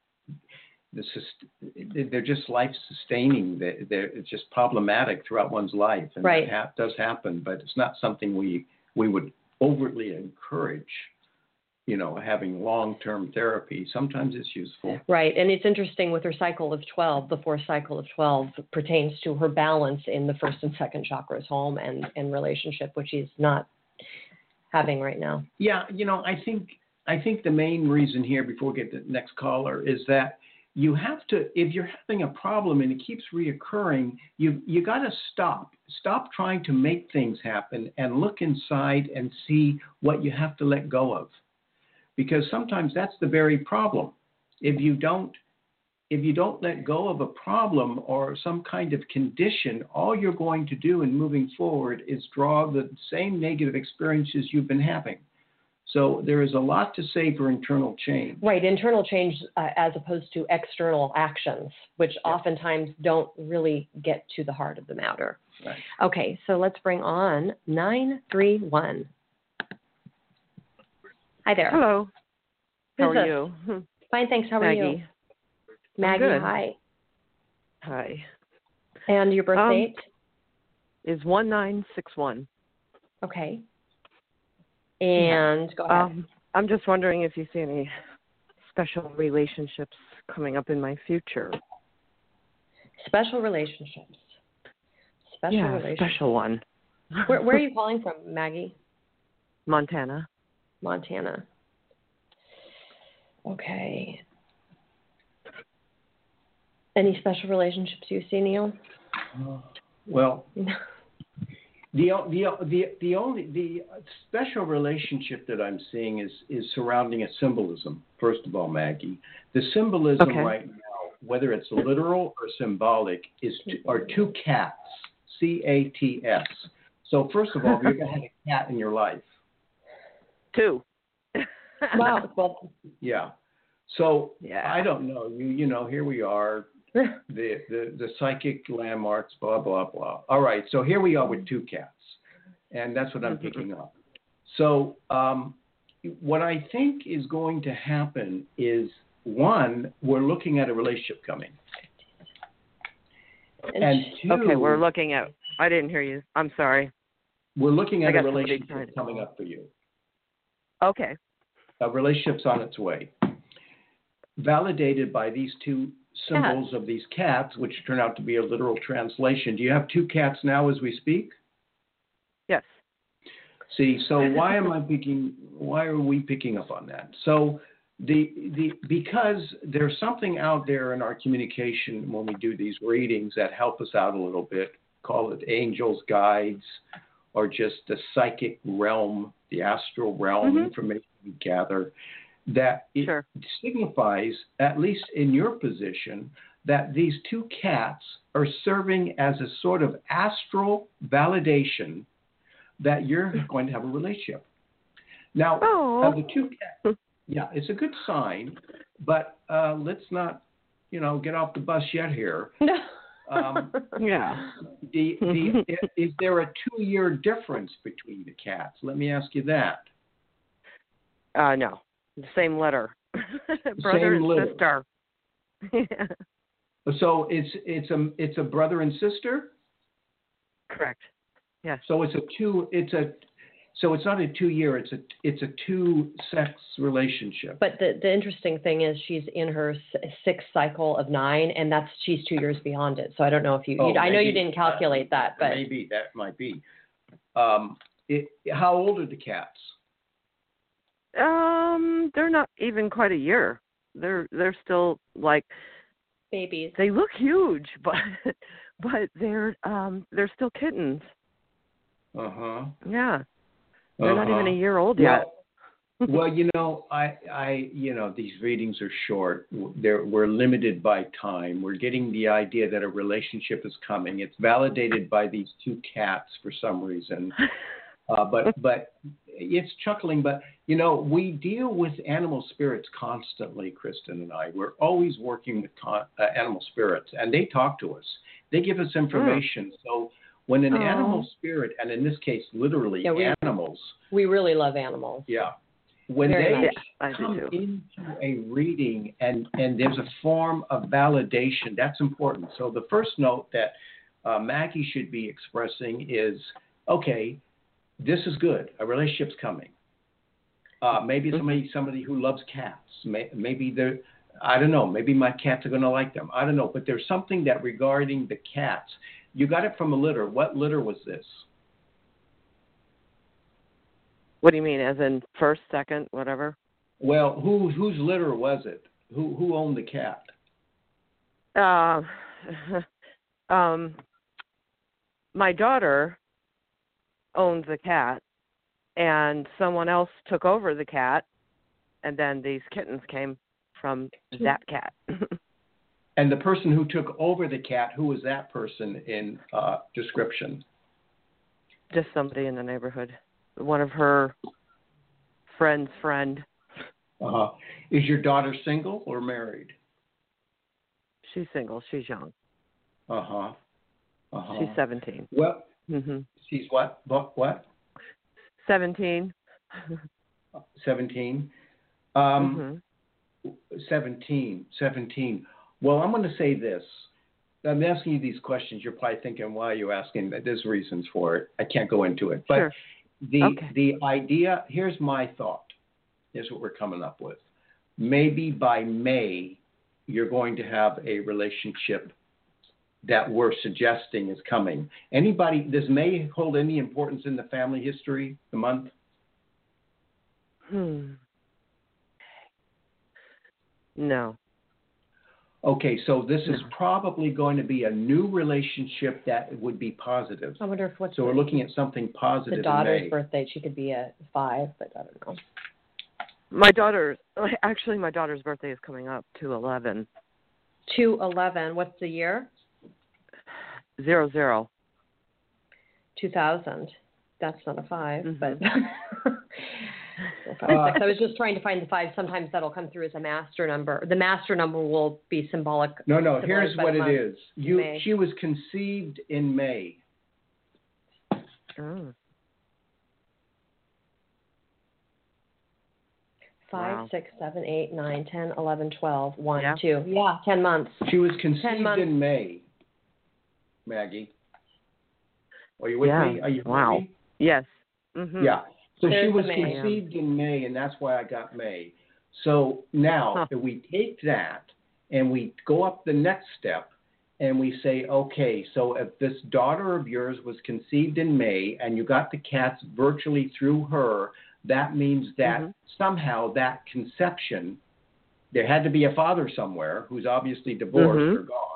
Speaker 2: They're just life sustaining. They're, they're it's just problematic throughout one's life, and
Speaker 1: right.
Speaker 2: that ha- does happen. But it's not something we we would overtly encourage. You know, having long-term therapy. Sometimes it's useful.
Speaker 1: Right, and it's interesting with her cycle of twelve. The fourth cycle of twelve pertains to her balance in the first and second chakras, home and and relationship, which she's not having right now.
Speaker 2: Yeah, you know, I think I think the main reason here, before we get to the next caller, is that you have to, if you're having a problem and it keeps reoccurring, you you got to stop. Stop trying to make things happen and look inside and see what you have to let go of. Because sometimes that's the very problem. If you don't if you don't let go of a problem or some kind of condition, all you're going to do in moving forward is draw the same negative experiences you've been having. So there is a lot to say for internal change.
Speaker 1: Right, internal change uh, as opposed to external actions, which yeah. oftentimes don't really get to the heart of the matter.
Speaker 2: Right.
Speaker 1: Okay, so let's bring on nine three one. Hi there.
Speaker 7: Hello. How
Speaker 1: Who's
Speaker 7: are
Speaker 1: this?
Speaker 7: you?
Speaker 1: Fine, thanks. How
Speaker 7: Maggie.
Speaker 1: are you? Maggie,
Speaker 7: good.
Speaker 1: hi.
Speaker 7: Hi.
Speaker 1: And your birth
Speaker 7: um,
Speaker 1: date?
Speaker 7: Is one nine six one.
Speaker 1: Okay. And
Speaker 7: yeah.
Speaker 1: go ahead.
Speaker 7: Um, I'm just wondering if you see any special relationships coming up in my future.
Speaker 1: Special relationships. Special
Speaker 7: yeah,
Speaker 1: relationships.
Speaker 7: special one.
Speaker 1: where, where are you calling from, Maggie?
Speaker 7: Montana.
Speaker 1: Montana. Okay. Any special relationships you see, Neil?
Speaker 2: Uh, well, the the the the only the special relationship that I'm seeing is is surrounding a symbolism. First of all, Maggie, the symbolism
Speaker 7: okay.
Speaker 2: right now, whether it's literal or symbolic, is to, are two cats. C A T S. So first of all, you've ever had a cat in your life?
Speaker 7: Two.
Speaker 1: Wow. Well,
Speaker 2: yeah. So
Speaker 7: yeah.
Speaker 2: I don't know. You you know, here we are, the, the the psychic landmarks, blah blah blah. All right. So here we are with two cats, and that's what I'm
Speaker 7: mm-hmm.
Speaker 2: picking up. So um, what I think is going to happen is, one, we're looking at a relationship coming, and two,
Speaker 7: okay, we're looking at. I didn't hear you. I'm sorry.
Speaker 2: We're looking at
Speaker 7: I
Speaker 2: a
Speaker 7: got somebody
Speaker 2: relationship
Speaker 7: trying to
Speaker 2: coming
Speaker 7: call.
Speaker 2: up for you.
Speaker 7: Okay.
Speaker 2: A relationship's on its way, validated by these two symbols of these cats, which turn out to be a literal translation. Do you have two cats now as we speak?
Speaker 7: Yes.
Speaker 2: See, so why am I picking? Why are we picking up on that? So the the because there's something out there in our communication when we do these readings that help us out a little bit. Call it angels, guides, or just the psychic realm, the astral realm
Speaker 7: Mm-hmm.
Speaker 2: information we gather. That it
Speaker 7: Sure.
Speaker 2: signifies, at least in your position, that these two cats are serving as a sort of astral validation that you're going to have a relationship. Now,
Speaker 7: Oh.
Speaker 2: of the two cats, yeah, it's a good sign, but uh, let's not, you know, get off the bus yet here.
Speaker 1: No.
Speaker 2: Um,
Speaker 7: Yeah.
Speaker 2: the, the, is there a two-year difference between the cats? Let me ask you that.
Speaker 7: Uh, no. The same letter. Brother
Speaker 2: Same
Speaker 7: and
Speaker 2: letter.
Speaker 7: sister. Yeah.
Speaker 2: So it's it's a it's a brother and sister.
Speaker 7: Correct. Yes.
Speaker 2: So it's a two. It's a so it's not a two-year. It's a it's a two-sex relationship.
Speaker 1: But the, the interesting thing is she's in her s- sixth cycle of nine, and that's she's two years beyond it. So I don't know if you,
Speaker 2: Oh,
Speaker 1: you I know you
Speaker 2: maybe-
Speaker 1: didn't calculate that, but
Speaker 2: maybe that might be. Um, it, how old are the cats?
Speaker 7: Um, they're not even quite a year. They're they're still like
Speaker 1: babies.
Speaker 7: they look huge, but but they're um they're still kittens.
Speaker 2: Uh huh.
Speaker 7: Yeah. They're not even a year old
Speaker 2: well,
Speaker 7: yet.
Speaker 2: well, you know, I, I, you know, these readings are short. They're, we're limited by time. We're getting the idea that a relationship is coming. It's validated by these two cats for some reason. Uh, but, but it's chuckling. But, you know, we deal with animal spirits constantly, Kristen and I. We're always working with con- uh, animal spirits, and they talk to us. They give us information. Mm. So when an
Speaker 7: Aww.
Speaker 2: animal spirit, and in this case, literally
Speaker 1: Yeah, we,
Speaker 2: animals.
Speaker 1: We really love animals.
Speaker 2: Yeah. When
Speaker 1: Very
Speaker 2: they
Speaker 7: much.
Speaker 2: come into a reading and, and there's a form of validation, that's important. So the first note that uh, Maggie should be expressing is, okay, this is good. A relationship's coming. Uh, maybe somebody somebody who loves cats. May, maybe they're, I don't know, maybe my cats are going to like them. I don't know. But there's something that regarding the cats. You got it from a litter. What litter was this?
Speaker 7: What do you mean, as in first, second, whatever?
Speaker 2: Well, who whose litter was it? Who who owned the cat?
Speaker 7: Uh, um, my daughter owned the cat, and someone else took over the cat, and then these kittens came from that cat.
Speaker 2: And the person who took over the cat, who was that person in uh, description?
Speaker 7: Just somebody in the neighborhood. One of her friend's friend.
Speaker 2: Uh-huh. Is your daughter single or married?
Speaker 7: She's single. She's young.
Speaker 2: Uh-huh. Uh-huh.
Speaker 7: She's seventeen.
Speaker 2: Well,
Speaker 7: mm-hmm.
Speaker 2: She's what? What? What?
Speaker 7: seventeen.
Speaker 2: seventeen. Um, mm-hmm. seventeen. seventeen. Well, I'm going to say this. I'm asking you these questions. You're probably thinking, why are you asking? There's reasons for it. I can't go into it. But
Speaker 7: sure.
Speaker 2: the
Speaker 7: okay.
Speaker 2: the idea, here's my thought. Here's what we're coming up with. Maybe by May, you're going to have a relationship that we're suggesting is coming. Anybody, does May hold any importance in the family history, the month?
Speaker 7: Hmm. No.
Speaker 2: Okay, so this is probably going to be a new relationship that would be positive.
Speaker 1: I wonder if what's
Speaker 2: so we're looking at something positive.
Speaker 1: The daughter's
Speaker 2: in May.
Speaker 1: birthday. She could be a five, but I don't know.
Speaker 7: My daughter, actually, my daughter's birthday is coming up. two eleven.
Speaker 1: two eleven. What's the year?
Speaker 7: Zero zero.
Speaker 1: Two thousand. That's not a five,
Speaker 7: mm-hmm.
Speaker 1: but. Five, six. I was just trying to find the five. Sometimes that'll come through as a master number. The master number will be symbolic.
Speaker 2: No, no. Here's what it is. You,
Speaker 1: May.
Speaker 2: she was conceived in May.
Speaker 7: Oh.
Speaker 1: Five,
Speaker 7: wow.
Speaker 1: six, seven, eight, nine, ten, eleven, twelve, one,
Speaker 7: yeah.
Speaker 1: two. Yeah, ten months.
Speaker 2: She was conceived
Speaker 1: months.
Speaker 2: in May. Maggie, are you with
Speaker 7: yeah.
Speaker 2: me? Are you
Speaker 7: wow.
Speaker 2: with me?
Speaker 7: Yes. Mm-hmm.
Speaker 2: Yeah. So
Speaker 1: There's
Speaker 2: she was
Speaker 1: May.
Speaker 2: conceived in May, and that's why I got May. So now,
Speaker 7: huh.
Speaker 2: if we take that and we go up the next step and we say, okay, so if this daughter of yours was conceived in May and you got the cats virtually through her, that means that
Speaker 7: mm-hmm.
Speaker 2: somehow that conception there had to be a father somewhere who's obviously divorced
Speaker 7: Mhm.
Speaker 2: or gone.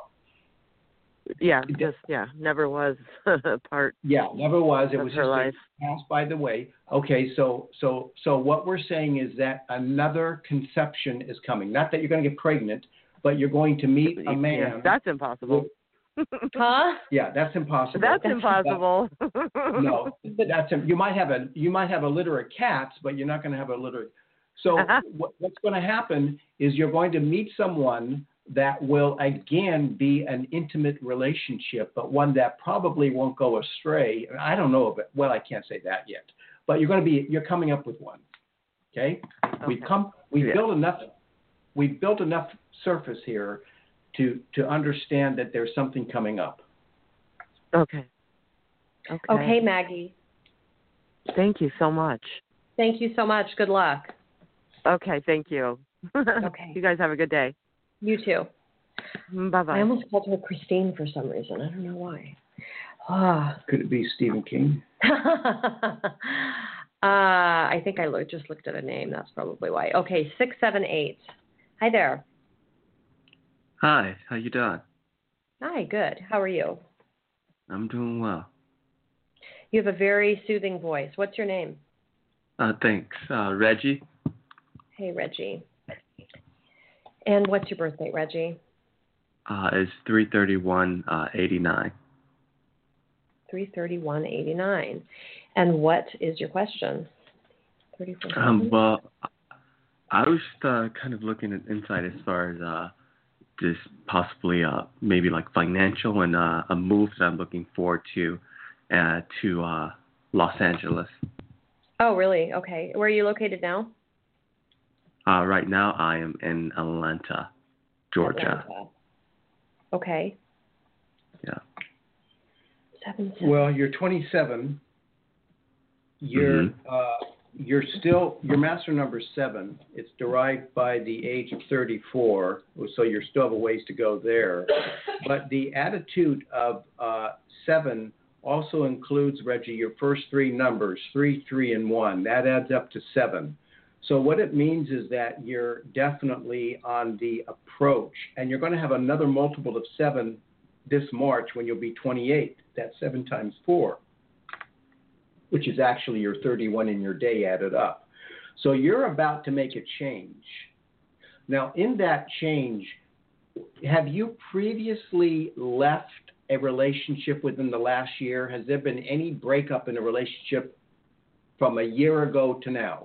Speaker 7: Yeah, just yeah, never was part.
Speaker 2: Yeah, never was. It
Speaker 7: Of
Speaker 2: was
Speaker 7: her
Speaker 2: just a
Speaker 7: life.
Speaker 2: pass by the way. Okay, so so so what we're saying is that another conception is coming. Not that you're going to get pregnant, but you're going to meet a man.
Speaker 7: Yeah, that's impossible.
Speaker 1: Huh?
Speaker 2: Yeah, that's impossible.
Speaker 7: That's impossible.
Speaker 2: No, that's you might have a you might have a litter of cats, but you're not going to have a litter. So what, what's going to happen is you're going to meet someone that will again be an intimate relationship, but one that probably won't go astray. I don't know, but well, I can't say that yet. But you're going to be you're coming up with one. Okay,
Speaker 7: Okay.
Speaker 2: we've come we've
Speaker 7: Yeah.
Speaker 2: built enough we've built enough surface here to to understand that there's something coming up.
Speaker 7: Okay. Okay.
Speaker 1: Okay, Maggie.
Speaker 7: Thank you so much.
Speaker 1: Thank you so much. Good luck.
Speaker 7: Okay, thank you.
Speaker 1: Okay.
Speaker 7: You guys have a good day.
Speaker 1: You too.
Speaker 7: Bye bye.
Speaker 1: I almost called her Christine for some reason. I don't know why. Ah.
Speaker 2: Could it be Stephen King?
Speaker 1: uh, I think I lo- just looked at a name. That's probably why. Okay, six seven eight. Hi there.
Speaker 8: Hi, how you doing?
Speaker 1: Hi, good. How are you?
Speaker 8: I'm doing well.
Speaker 1: You have a very soothing voice. What's your name?
Speaker 8: Uh, thanks. Uh, Reggie?
Speaker 1: Hey, Reggie. And what's your birthday, Reggie?
Speaker 8: Uh, it's three thirty-one eighty-nine.
Speaker 1: three thirty-one eighty-nine. And what is your question? thirty-four
Speaker 8: Um, well, I was just, uh, kind of looking at insight as far as uh, just possibly uh, maybe like financial and uh, a move that I'm looking forward to uh, to uh, Los Angeles.
Speaker 1: Oh, really? Okay. Where are you located now?
Speaker 8: Uh, right now, I am in Atlanta, Georgia.
Speaker 1: Atlanta. Okay.
Speaker 8: Yeah.
Speaker 1: Seven, seven.
Speaker 2: Well, you're twenty-seven. You're
Speaker 8: Mhm.
Speaker 2: uh, you're still your master number is seven. It's derived by the age of thirty-four, so you still have a ways to go there. But the attitude of uh, seven also includes, Reggie, your first three numbers, three, three, and one. That adds up to seven. So what it means is that you're definitely on the approach, and you're going to have another multiple of seven this March when you'll be twenty-eight. That's seven times four, which is actually your thirty-one in your day added up. So you're about to make a change. Now, in that change, have you previously left a relationship within the last year? Has there been any breakup in a relationship from a year ago to now?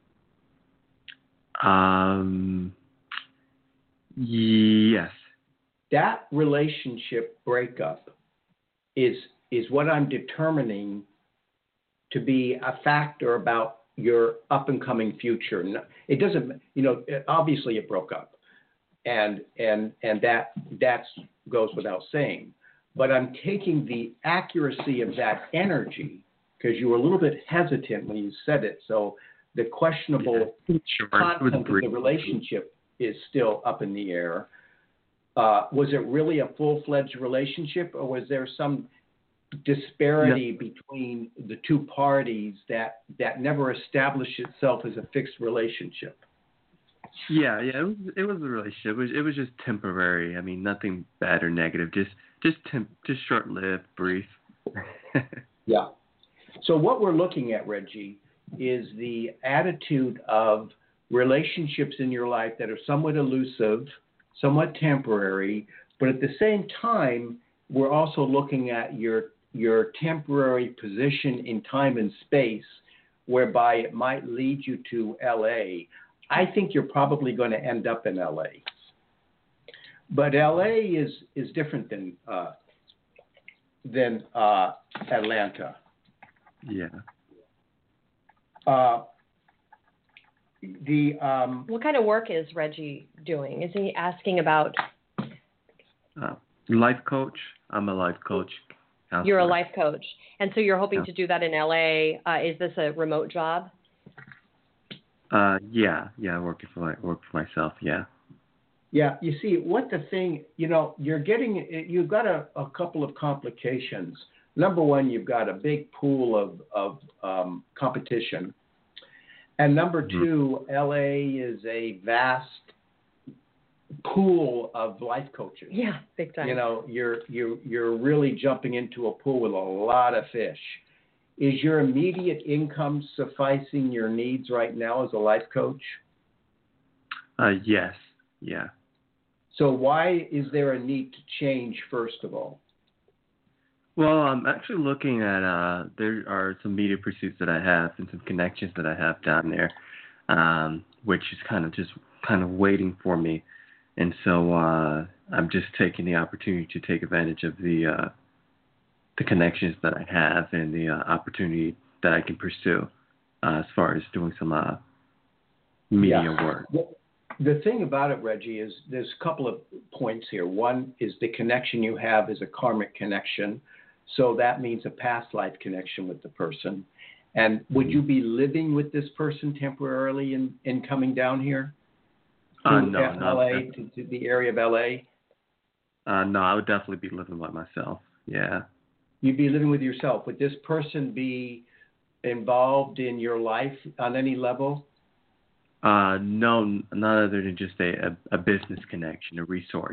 Speaker 8: Um, yes.
Speaker 2: That relationship breakup is is what I'm determining to be a factor about your up and coming future. It doesn't, you know, obviously it broke up, and and and that that goes without saying. But I'm taking the accuracy of that energy because you were a little bit hesitant when you said it. So the questionable
Speaker 8: Yeah, sure.
Speaker 2: content of
Speaker 8: brief.
Speaker 2: the relationship is still up in the air. Uh, was it really a full-fledged relationship, or was there some disparity no. between the two parties that, that never established itself as a fixed relationship?
Speaker 8: Yeah, yeah, it was it was a relationship. It was it was just temporary. I mean, nothing bad or negative. Just just temp, just short-lived, brief.
Speaker 2: Yeah. So what we're looking at, Reggie, is the attitude of relationships in your life that are somewhat elusive, somewhat temporary, but at the same time, we're also looking at your your temporary position in time and space, whereby it might lead you to L A. I think you're probably going to end up in L A. But L A is is different than uh, than uh, Atlanta.
Speaker 8: Yeah.
Speaker 2: Uh, the um,
Speaker 1: what kind of work is Reggie doing? Is he asking about?
Speaker 8: Uh, life coach. I'm a life coach. Counselor.
Speaker 1: You're a life coach, and so you're hoping
Speaker 8: yeah.
Speaker 1: to do that in L A. Uh, is this a remote job?
Speaker 8: Uh, yeah, yeah, working for my, work for myself. Yeah.
Speaker 2: Yeah, you see, what the thing, you know, you're getting, you've got a, a couple of complications. Number one, you've got a big pool of, of um, competition. And number two, mm-hmm. L A is a vast pool of life coaches.
Speaker 1: Yeah, big time.
Speaker 2: You know, you're you're you're really jumping into a pool with a lot of fish. Is your immediate income sufficing your needs right now as a life coach?
Speaker 8: Uh, yes. Yeah.
Speaker 2: So why is there a need to change, first of all?
Speaker 8: Well, I'm actually looking at, uh, there are some media pursuits that I have and some connections that I have down there, um, which is kind of just kind of waiting for me. And so uh, I'm just taking the opportunity to take advantage of the uh, the connections that I have and the uh, opportunity that I can pursue uh, as far as doing some uh, media
Speaker 2: Yeah.
Speaker 8: work.
Speaker 2: Well, the thing about it, Reggie, is there's a couple of points here. One is the connection you have is a karmic connection. So that means a past life connection with the person. And would you be living with this person temporarily in, in coming down here to
Speaker 8: Uh, no,
Speaker 2: L A,
Speaker 8: no.
Speaker 2: to, to the area of L A?
Speaker 8: Uh, no, I would definitely be living by myself. Yeah.
Speaker 2: You'd be living with yourself. Would this person be involved in your life on any level?
Speaker 8: Uh, no, not other than just a, a, a business connection, a resource.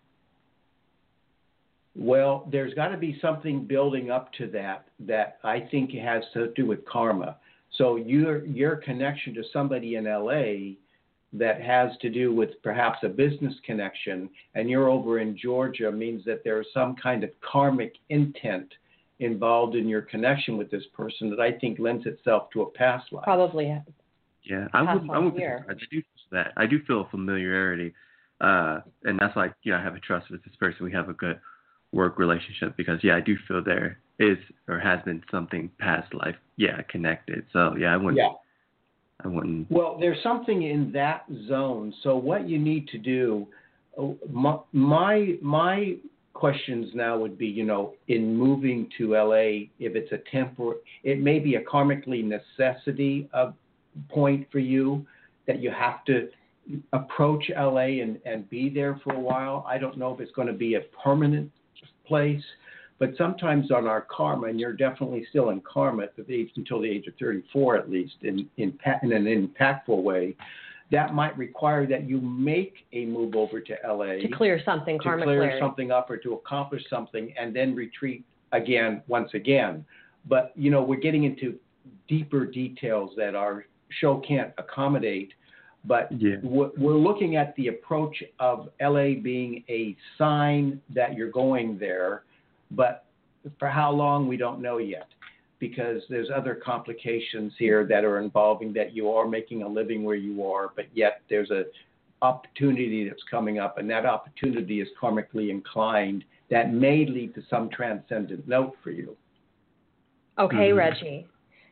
Speaker 2: Well, there's got to be something building up to that that I think has to do with karma. So your your connection to somebody in L A that has to do with perhaps a business connection, and you're over in Georgia, means that there's some kind of karmic intent involved in your connection with this person that I think lends itself to a past life.
Speaker 1: Probably.
Speaker 8: Yeah, I
Speaker 1: Pass
Speaker 8: would.
Speaker 1: on
Speaker 8: I would.
Speaker 1: here.
Speaker 8: I do feel that. I do feel familiarity, uh, and that's why you know I have a trust with this person. We have a good work relationship because yeah, I do feel there is or has been something past life, yeah, connected. So yeah, I wouldn't.
Speaker 2: Yeah.
Speaker 8: I wouldn't.
Speaker 2: Well, there's something in that zone. So what you need to do, my my, my questions now would be, you know, in moving to L A, if it's a temporary, it may be a karmically necessity of point for you that you have to approach L A and, and be there for a while. I don't know if it's going to be a permanent place, but sometimes on our karma, and you're definitely still in karma at the age, until the age of thirty-four at least, in, in, in an impactful way, that might require that you make a move over to L A
Speaker 1: To clear something,
Speaker 2: to
Speaker 1: karmic
Speaker 2: clear
Speaker 1: clarity.
Speaker 2: something up or to accomplish something, and then retreat again once again. But you know, we're getting into deeper details that our show can't accommodate. But
Speaker 8: Yeah.
Speaker 2: we're looking at the approach of L A being a sign that you're going there, but for how long we don't know yet, because there's other complications here that are involving that you are making a living where you are, but yet there's a opportunity that's coming up, and that opportunity is karmically inclined that may lead to some transcendent note for you.
Speaker 1: Okay,
Speaker 8: Mhm.
Speaker 1: Reggie.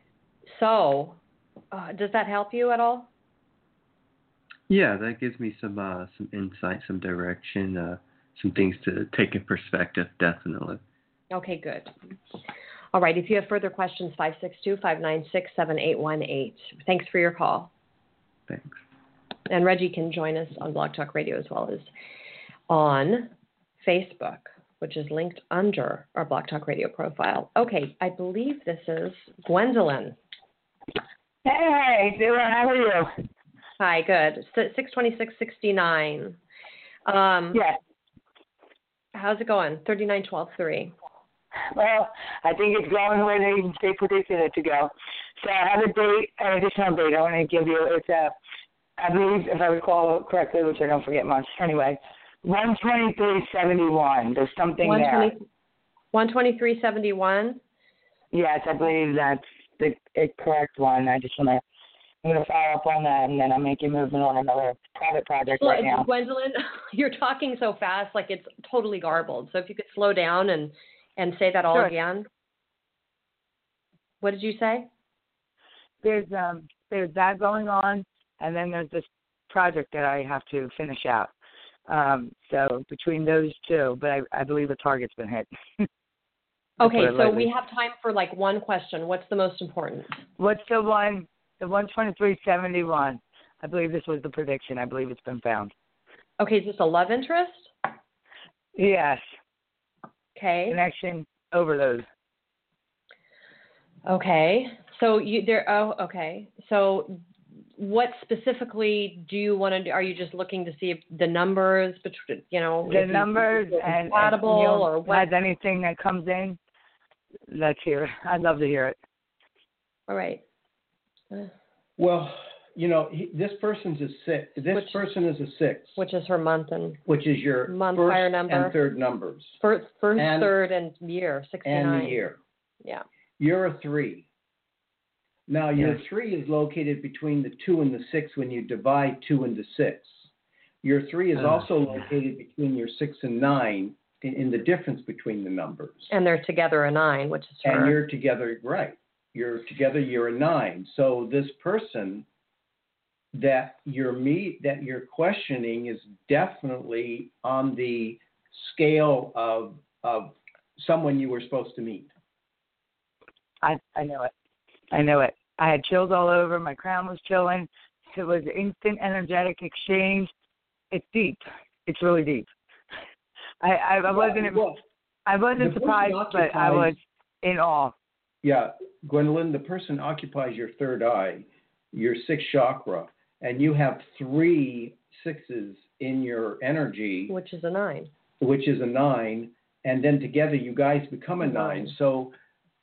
Speaker 1: So, uh, does that help you at all?
Speaker 8: Yeah, that gives me some uh, some insight, some direction, uh, some things to take in perspective. Definitely.
Speaker 1: Okay, good. All right. If you have further questions, five six two, five nine six, seven eight one eight. Thanks for your call.
Speaker 8: Thanks.
Speaker 1: And Reggie can join us on Blog Talk Radio as well as on Facebook, which is linked under our Blog Talk Radio profile. Okay, I believe this is Gwendolyn.
Speaker 9: Hey, Dylan, how are you?
Speaker 1: Hi, good. six twenty-six sixty-nine. Um,
Speaker 9: Yes.
Speaker 1: How's it going? thirty-nine twelve three.
Speaker 9: Well, I think it's going where they, they predicted it to go. So I have a date, an additional date I want to give you. It's, uh, I believe, if I recall correctly, which I don't forget much. Anyway, one twenty-three seventy-one. There's something there.
Speaker 1: one twenty-three seventy-one?
Speaker 9: Yes, I believe that's the, the correct one. I just want to, I'm going to follow up on that, and then I'm making movement on another private project
Speaker 1: Well,
Speaker 9: right now.
Speaker 1: Gwendolyn, you're talking so fast, like it's totally garbled. So if you could slow down and, and say that all
Speaker 9: Sure.
Speaker 1: again. What did you say?
Speaker 9: There's um there's that going on, and then there's this project that I have to finish out. Um, so between those two, but I, I believe the target's been hit.
Speaker 1: Okay, so
Speaker 9: lightly.
Speaker 1: we have time for like one question. What's the most important?
Speaker 9: What's the one? The one twenty-three seventy-one. I believe this was the prediction. I believe it's been found.
Speaker 1: Okay, is this a love interest?
Speaker 9: Yes.
Speaker 1: Okay.
Speaker 9: Connection overload.
Speaker 1: Okay. So you there? Oh, okay. So what specifically do you want to do? Are you just looking to see if the numbers, between, you know,
Speaker 9: The
Speaker 1: if you-
Speaker 9: numbers
Speaker 1: if it's
Speaker 9: and
Speaker 1: compatible
Speaker 9: and, you know,
Speaker 1: or what?
Speaker 9: has anything that comes in. Let's hear it. I'd love to hear it.
Speaker 1: All right. Uh,
Speaker 2: Well, you know, he, this person's a six. This
Speaker 1: Which-
Speaker 2: person is a six,
Speaker 1: Which is her month and
Speaker 2: which is your
Speaker 1: month,
Speaker 2: first
Speaker 1: fire number.
Speaker 2: and third numbers
Speaker 1: first, first
Speaker 2: And-
Speaker 1: third, and year, sixty-nine.
Speaker 2: and the year.
Speaker 1: Yeah.
Speaker 2: You're a three. Now, your
Speaker 9: Yes.
Speaker 2: three is located between the two and the six when you divide two into six. Your three is
Speaker 9: Oh,
Speaker 2: also
Speaker 9: yeah.
Speaker 2: located between your six and nine in, in the difference between the numbers.
Speaker 1: And they're together a nine, which is her.
Speaker 2: And you're together, right. You're together, you're a nine. So this person that you're meet that you're questioning is definitely on the scale of of someone you were supposed to meet.
Speaker 9: I I know it. I know it. I had chills all over. My crown was chilling. It was instant energetic exchange. It's deep. It's really deep. I I, I wasn't
Speaker 2: Well,
Speaker 9: I
Speaker 2: the
Speaker 9: wasn't
Speaker 2: person
Speaker 9: surprised, but I was
Speaker 2: occupies-
Speaker 9: in awe.
Speaker 2: Yeah, Gwendolyn, the person occupies your third eye, your sixth chakra, and you have three sixes in your energy,
Speaker 1: Which is a nine.
Speaker 2: which is a nine, and then together you guys become a nine.
Speaker 1: Nine.
Speaker 2: So,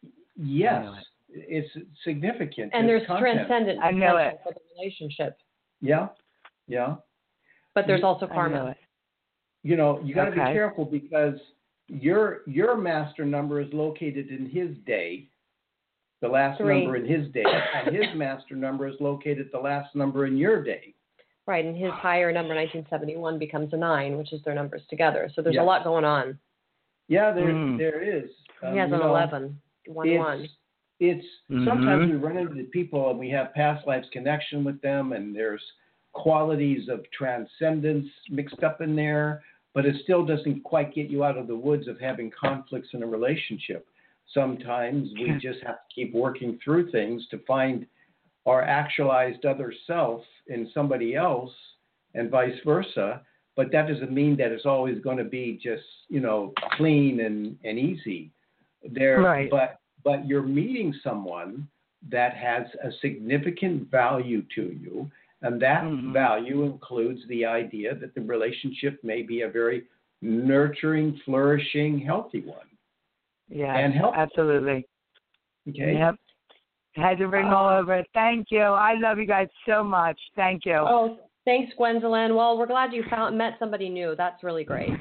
Speaker 2: yes,
Speaker 9: I know
Speaker 2: it's significant.
Speaker 1: And
Speaker 2: It's
Speaker 1: there's
Speaker 2: content.
Speaker 1: transcendent
Speaker 9: I know
Speaker 1: potential
Speaker 9: it.
Speaker 1: for the relationship,
Speaker 2: Yeah, yeah.
Speaker 1: but there's
Speaker 2: You-
Speaker 1: also
Speaker 9: I know
Speaker 1: karma.
Speaker 9: it.
Speaker 2: You know, you got to
Speaker 9: Okay.
Speaker 2: be careful because your your master number is located in his day, the last
Speaker 1: Three.
Speaker 2: number in his day, and his master number is located the last number in your day.
Speaker 1: Right, and his higher number, nineteen seventy-one, becomes a nine, which is their numbers together. So there's
Speaker 2: Yeah.
Speaker 1: a lot going on.
Speaker 2: Yeah, there
Speaker 9: Mm.
Speaker 2: there is. Um,
Speaker 1: He has
Speaker 2: you
Speaker 1: an
Speaker 2: know,
Speaker 1: eleven, one,
Speaker 2: it's,
Speaker 1: one.
Speaker 2: It's
Speaker 9: Mhm.
Speaker 2: sometimes we run into people and we have past lives connection with them, and there's qualities of transcendence mixed up in there, but it still doesn't quite get you out of the woods of having conflicts in a relationship. Sometimes we just have to keep working through things to find our actualized other self in somebody else, and vice versa. But that doesn't mean that it's always going to be just, you know, clean and, and easy. There,
Speaker 9: Right.
Speaker 2: but but you're meeting someone that has a significant value to you, and that
Speaker 9: Mhm.
Speaker 2: value includes the idea that the relationship may be a very nurturing, flourishing, healthy one.
Speaker 9: Yeah,
Speaker 2: And help.
Speaker 9: absolutely.
Speaker 2: Okay.
Speaker 9: Yep. Had to ring all over it. Thank you. I love you guys so much. Thank you.
Speaker 1: Oh, thanks, Gwendolyn. Well, we're glad you found met somebody new. That's really great.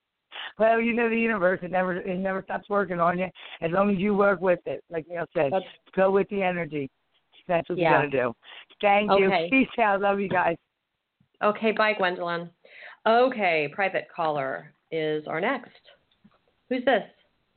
Speaker 9: Well, you know the universe, it never it never stops working on you as long as you work with it. Like Neil said,
Speaker 1: That's,
Speaker 9: go with the energy. That's what
Speaker 1: Yeah.
Speaker 9: you got to do. Thank
Speaker 1: Okay.
Speaker 9: you. Peace out. Love you guys.
Speaker 1: okay, bye, Gwendolyn. Okay, private caller is our next. Who's this?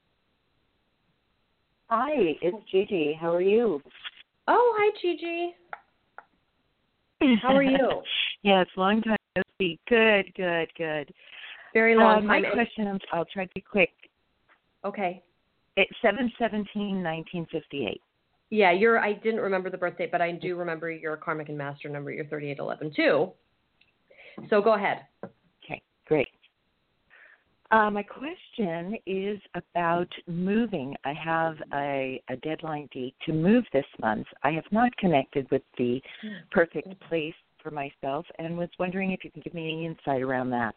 Speaker 10: Hi, it's Gigi. How are you?
Speaker 1: Oh, hi, Gigi. How are you?
Speaker 10: Yes, long time no speak. Good, good, good.
Speaker 1: Very long
Speaker 10: Uh, my
Speaker 1: time.
Speaker 10: question, I'll try to be quick.
Speaker 1: Okay.
Speaker 10: It's seven seventeen nineteen fifty-eight.
Speaker 1: Yeah, you're. I didn't remember the birth date, but I do remember your karmic and master number. You're thirty-eight eleven too. So go ahead.
Speaker 10: Okay, great. Uh, my question is about moving. I have a, a deadline date to move this month. I have not connected with the perfect place for myself and was wondering if you can give me any insight around that.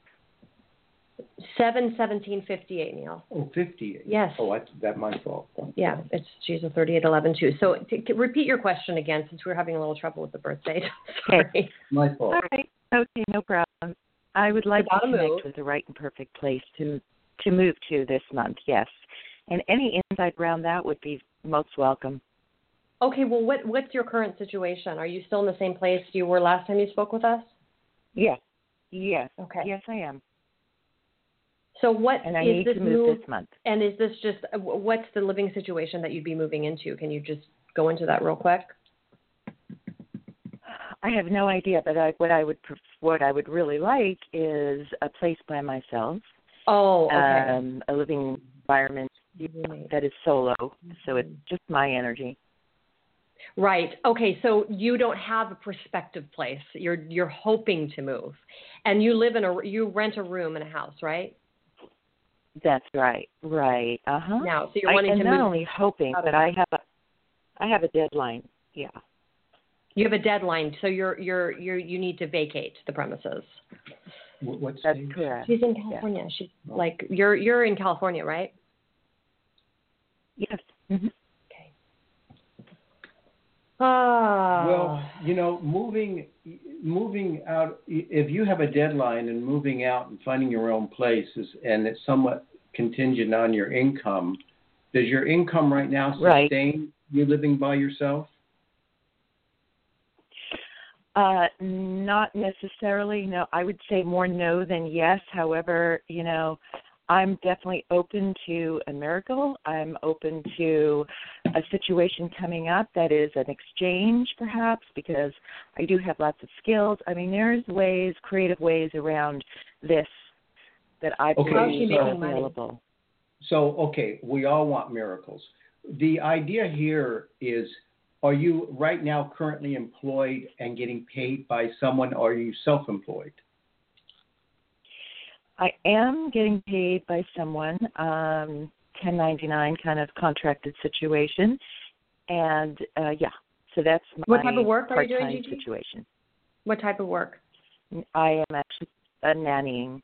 Speaker 1: Seven seventeen fifty eight, Neil.
Speaker 2: Oh, fifty-eight.
Speaker 1: Yes.
Speaker 2: Oh, that's that my fault.
Speaker 1: Yeah, it's she's a thirty-eight eleven too. So t- t- repeat your question again, since we're having a little trouble with the birth date. Sorry.
Speaker 2: My fault.
Speaker 10: All right. Okay, no problem. I would like
Speaker 1: About
Speaker 10: to
Speaker 1: a
Speaker 10: connect
Speaker 1: move.
Speaker 10: with the right and perfect place to to move to this month. Yes, and any insight around that would be most welcome.
Speaker 1: Okay. Well, what what's your current situation? Are you still in the same place you were last time you spoke with us?
Speaker 10: Yes. Yes.
Speaker 1: Okay.
Speaker 10: Yes, I am.
Speaker 1: So what
Speaker 10: And I
Speaker 1: is
Speaker 10: need
Speaker 1: this
Speaker 10: to move
Speaker 1: move?
Speaker 10: this month.
Speaker 1: And is this just uh, wh- what's the living situation that you'd be moving into? Can you just go into that real quick?
Speaker 10: I have no idea, but I, what I would pref- what I would really like is a place by myself,
Speaker 1: Oh, okay.
Speaker 10: um, a living environment that is solo, so it's just my energy.
Speaker 1: Right. Okay. So you don't have a prospective place. You're you're hoping to move, and you live in a you rent a room in a house, right?
Speaker 10: That's right. Right. Uh huh.
Speaker 1: Now, so you're wanting
Speaker 10: I, and
Speaker 1: to
Speaker 10: not
Speaker 1: move.
Speaker 10: only hoping,
Speaker 1: out of-
Speaker 10: but I have a I have a deadline. Yeah.
Speaker 1: You have a deadline, so you're you're you're you need to vacate the premises.
Speaker 2: What's
Speaker 10: That's
Speaker 2: the,
Speaker 10: correct.
Speaker 1: She's in California. Yeah. She's like you're you're in California, right?
Speaker 10: Yes. Mm-hmm.
Speaker 1: Okay. Ah.
Speaker 2: Well, you know, moving moving out. If you have a deadline and moving out and finding your own place is, and it's somewhat contingent on your income. Does your income right now sustain
Speaker 10: right.
Speaker 2: you living by yourself?
Speaker 10: Uh, not necessarily. No, I would say more no than yes. However, you know, I'm definitely open to a miracle. I'm open to a situation coming up that is an exchange, perhaps, because I do have lots of skills. I mean, there's ways, creative ways around this that I
Speaker 2: okay,
Speaker 10: believe
Speaker 2: so,
Speaker 10: are available.
Speaker 2: So, okay, we all want miracles. The idea here is, are you right now currently employed and getting paid by someone, or are you self-employed?
Speaker 10: I am getting paid by someone, um, ten ninety-nine kind of contracted situation. And, uh, yeah, so that's my
Speaker 1: what type of work are you
Speaker 10: part-time
Speaker 1: doing, Gigi?
Speaker 10: situation.
Speaker 1: What type of work?
Speaker 10: I am actually a nannying.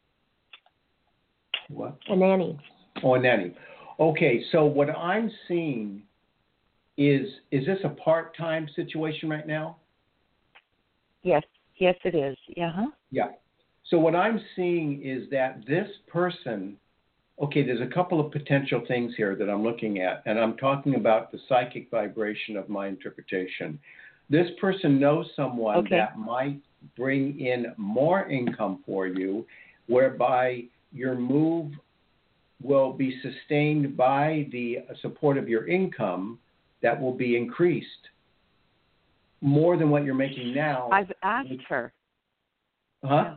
Speaker 2: What?
Speaker 1: A nanny.
Speaker 2: Oh, a nanny. Okay, so what I'm seeing is, is this a part-time situation right now?
Speaker 10: Yes, yes it is. Uh-huh.
Speaker 2: Yeah. So what I'm seeing is that this person, okay, there's a couple of potential things here that I'm looking at, and I'm talking about the psychic vibration of my interpretation. This person knows someone
Speaker 10: okay.
Speaker 2: that might bring in more income for you, whereby your move will be sustained by the support of your income that will be increased more than what you're making now.
Speaker 10: I've asked her.
Speaker 2: Huh?
Speaker 10: Yeah.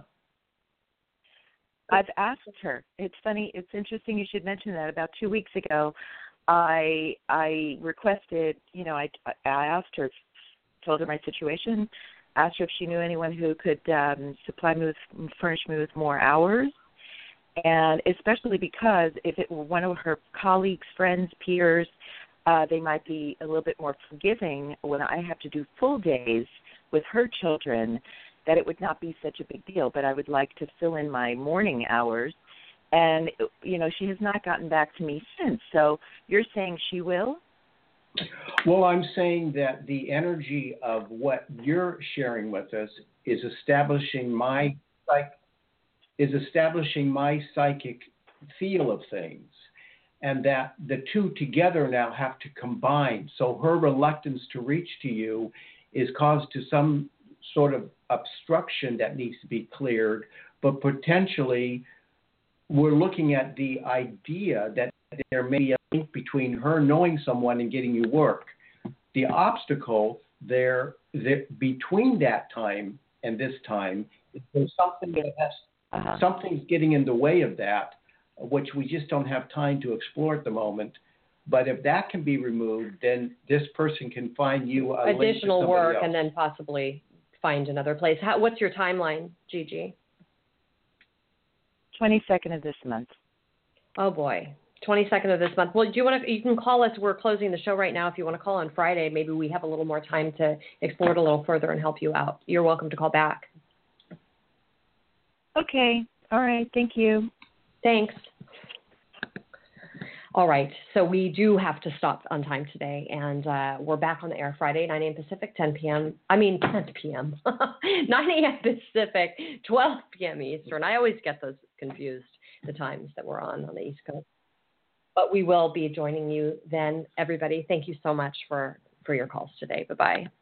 Speaker 10: I've asked her. It's funny. It's interesting you should mention that. About two weeks ago, I I requested, you know, I, I asked her, told her my situation, asked her if she knew anyone who could um, supply me with, furnish me with more hours. And especially because if it were one of her colleagues, friends, peers, uh, they might be a little bit more forgiving when I have to do full days with her children, that it would not be such a big deal. But I would like to fill in my morning hours. And, you know, she has not gotten back to me since. So you're saying she will?
Speaker 2: Well, I'm saying that the energy of what you're sharing with us is establishing my psych, is establishing my psychic feel of things, and that the two together now have to combine. So her reluctance to reach to you is caused to some sort of obstruction that needs to be cleared, but potentially we're looking at the idea that there may be a link between her knowing someone and getting you work. The obstacle there, there between that time and this time is there's something that has uh-huh. something's getting in the way of that, which we just don't have time to explore at the moment. But if that can be removed, then this person can find you a
Speaker 1: additional
Speaker 2: link to
Speaker 1: work
Speaker 2: else.
Speaker 1: And then possibly find another place. How, what's your timeline, Gigi?
Speaker 10: twenty-second of this month.
Speaker 1: Oh boy, twenty-second of this month. Well, do you want to? You can call us. We're closing the show right now. If you want to call on Friday, maybe we have a little more time to explore it a little further and help you out. You're welcome to call back.
Speaker 10: Okay. All right. Thank you.
Speaker 1: Thanks. All right. So we do have to stop on time today, and uh, we're back on the air Friday, nine a.m. Pacific, ten p.m. I mean, ten p.m. nine a.m. Pacific, twelve p.m. Eastern. I always get those confused, the times that we're on on the East Coast. But we will be joining you then, everybody. Thank you so much for, for your calls today. Bye-bye.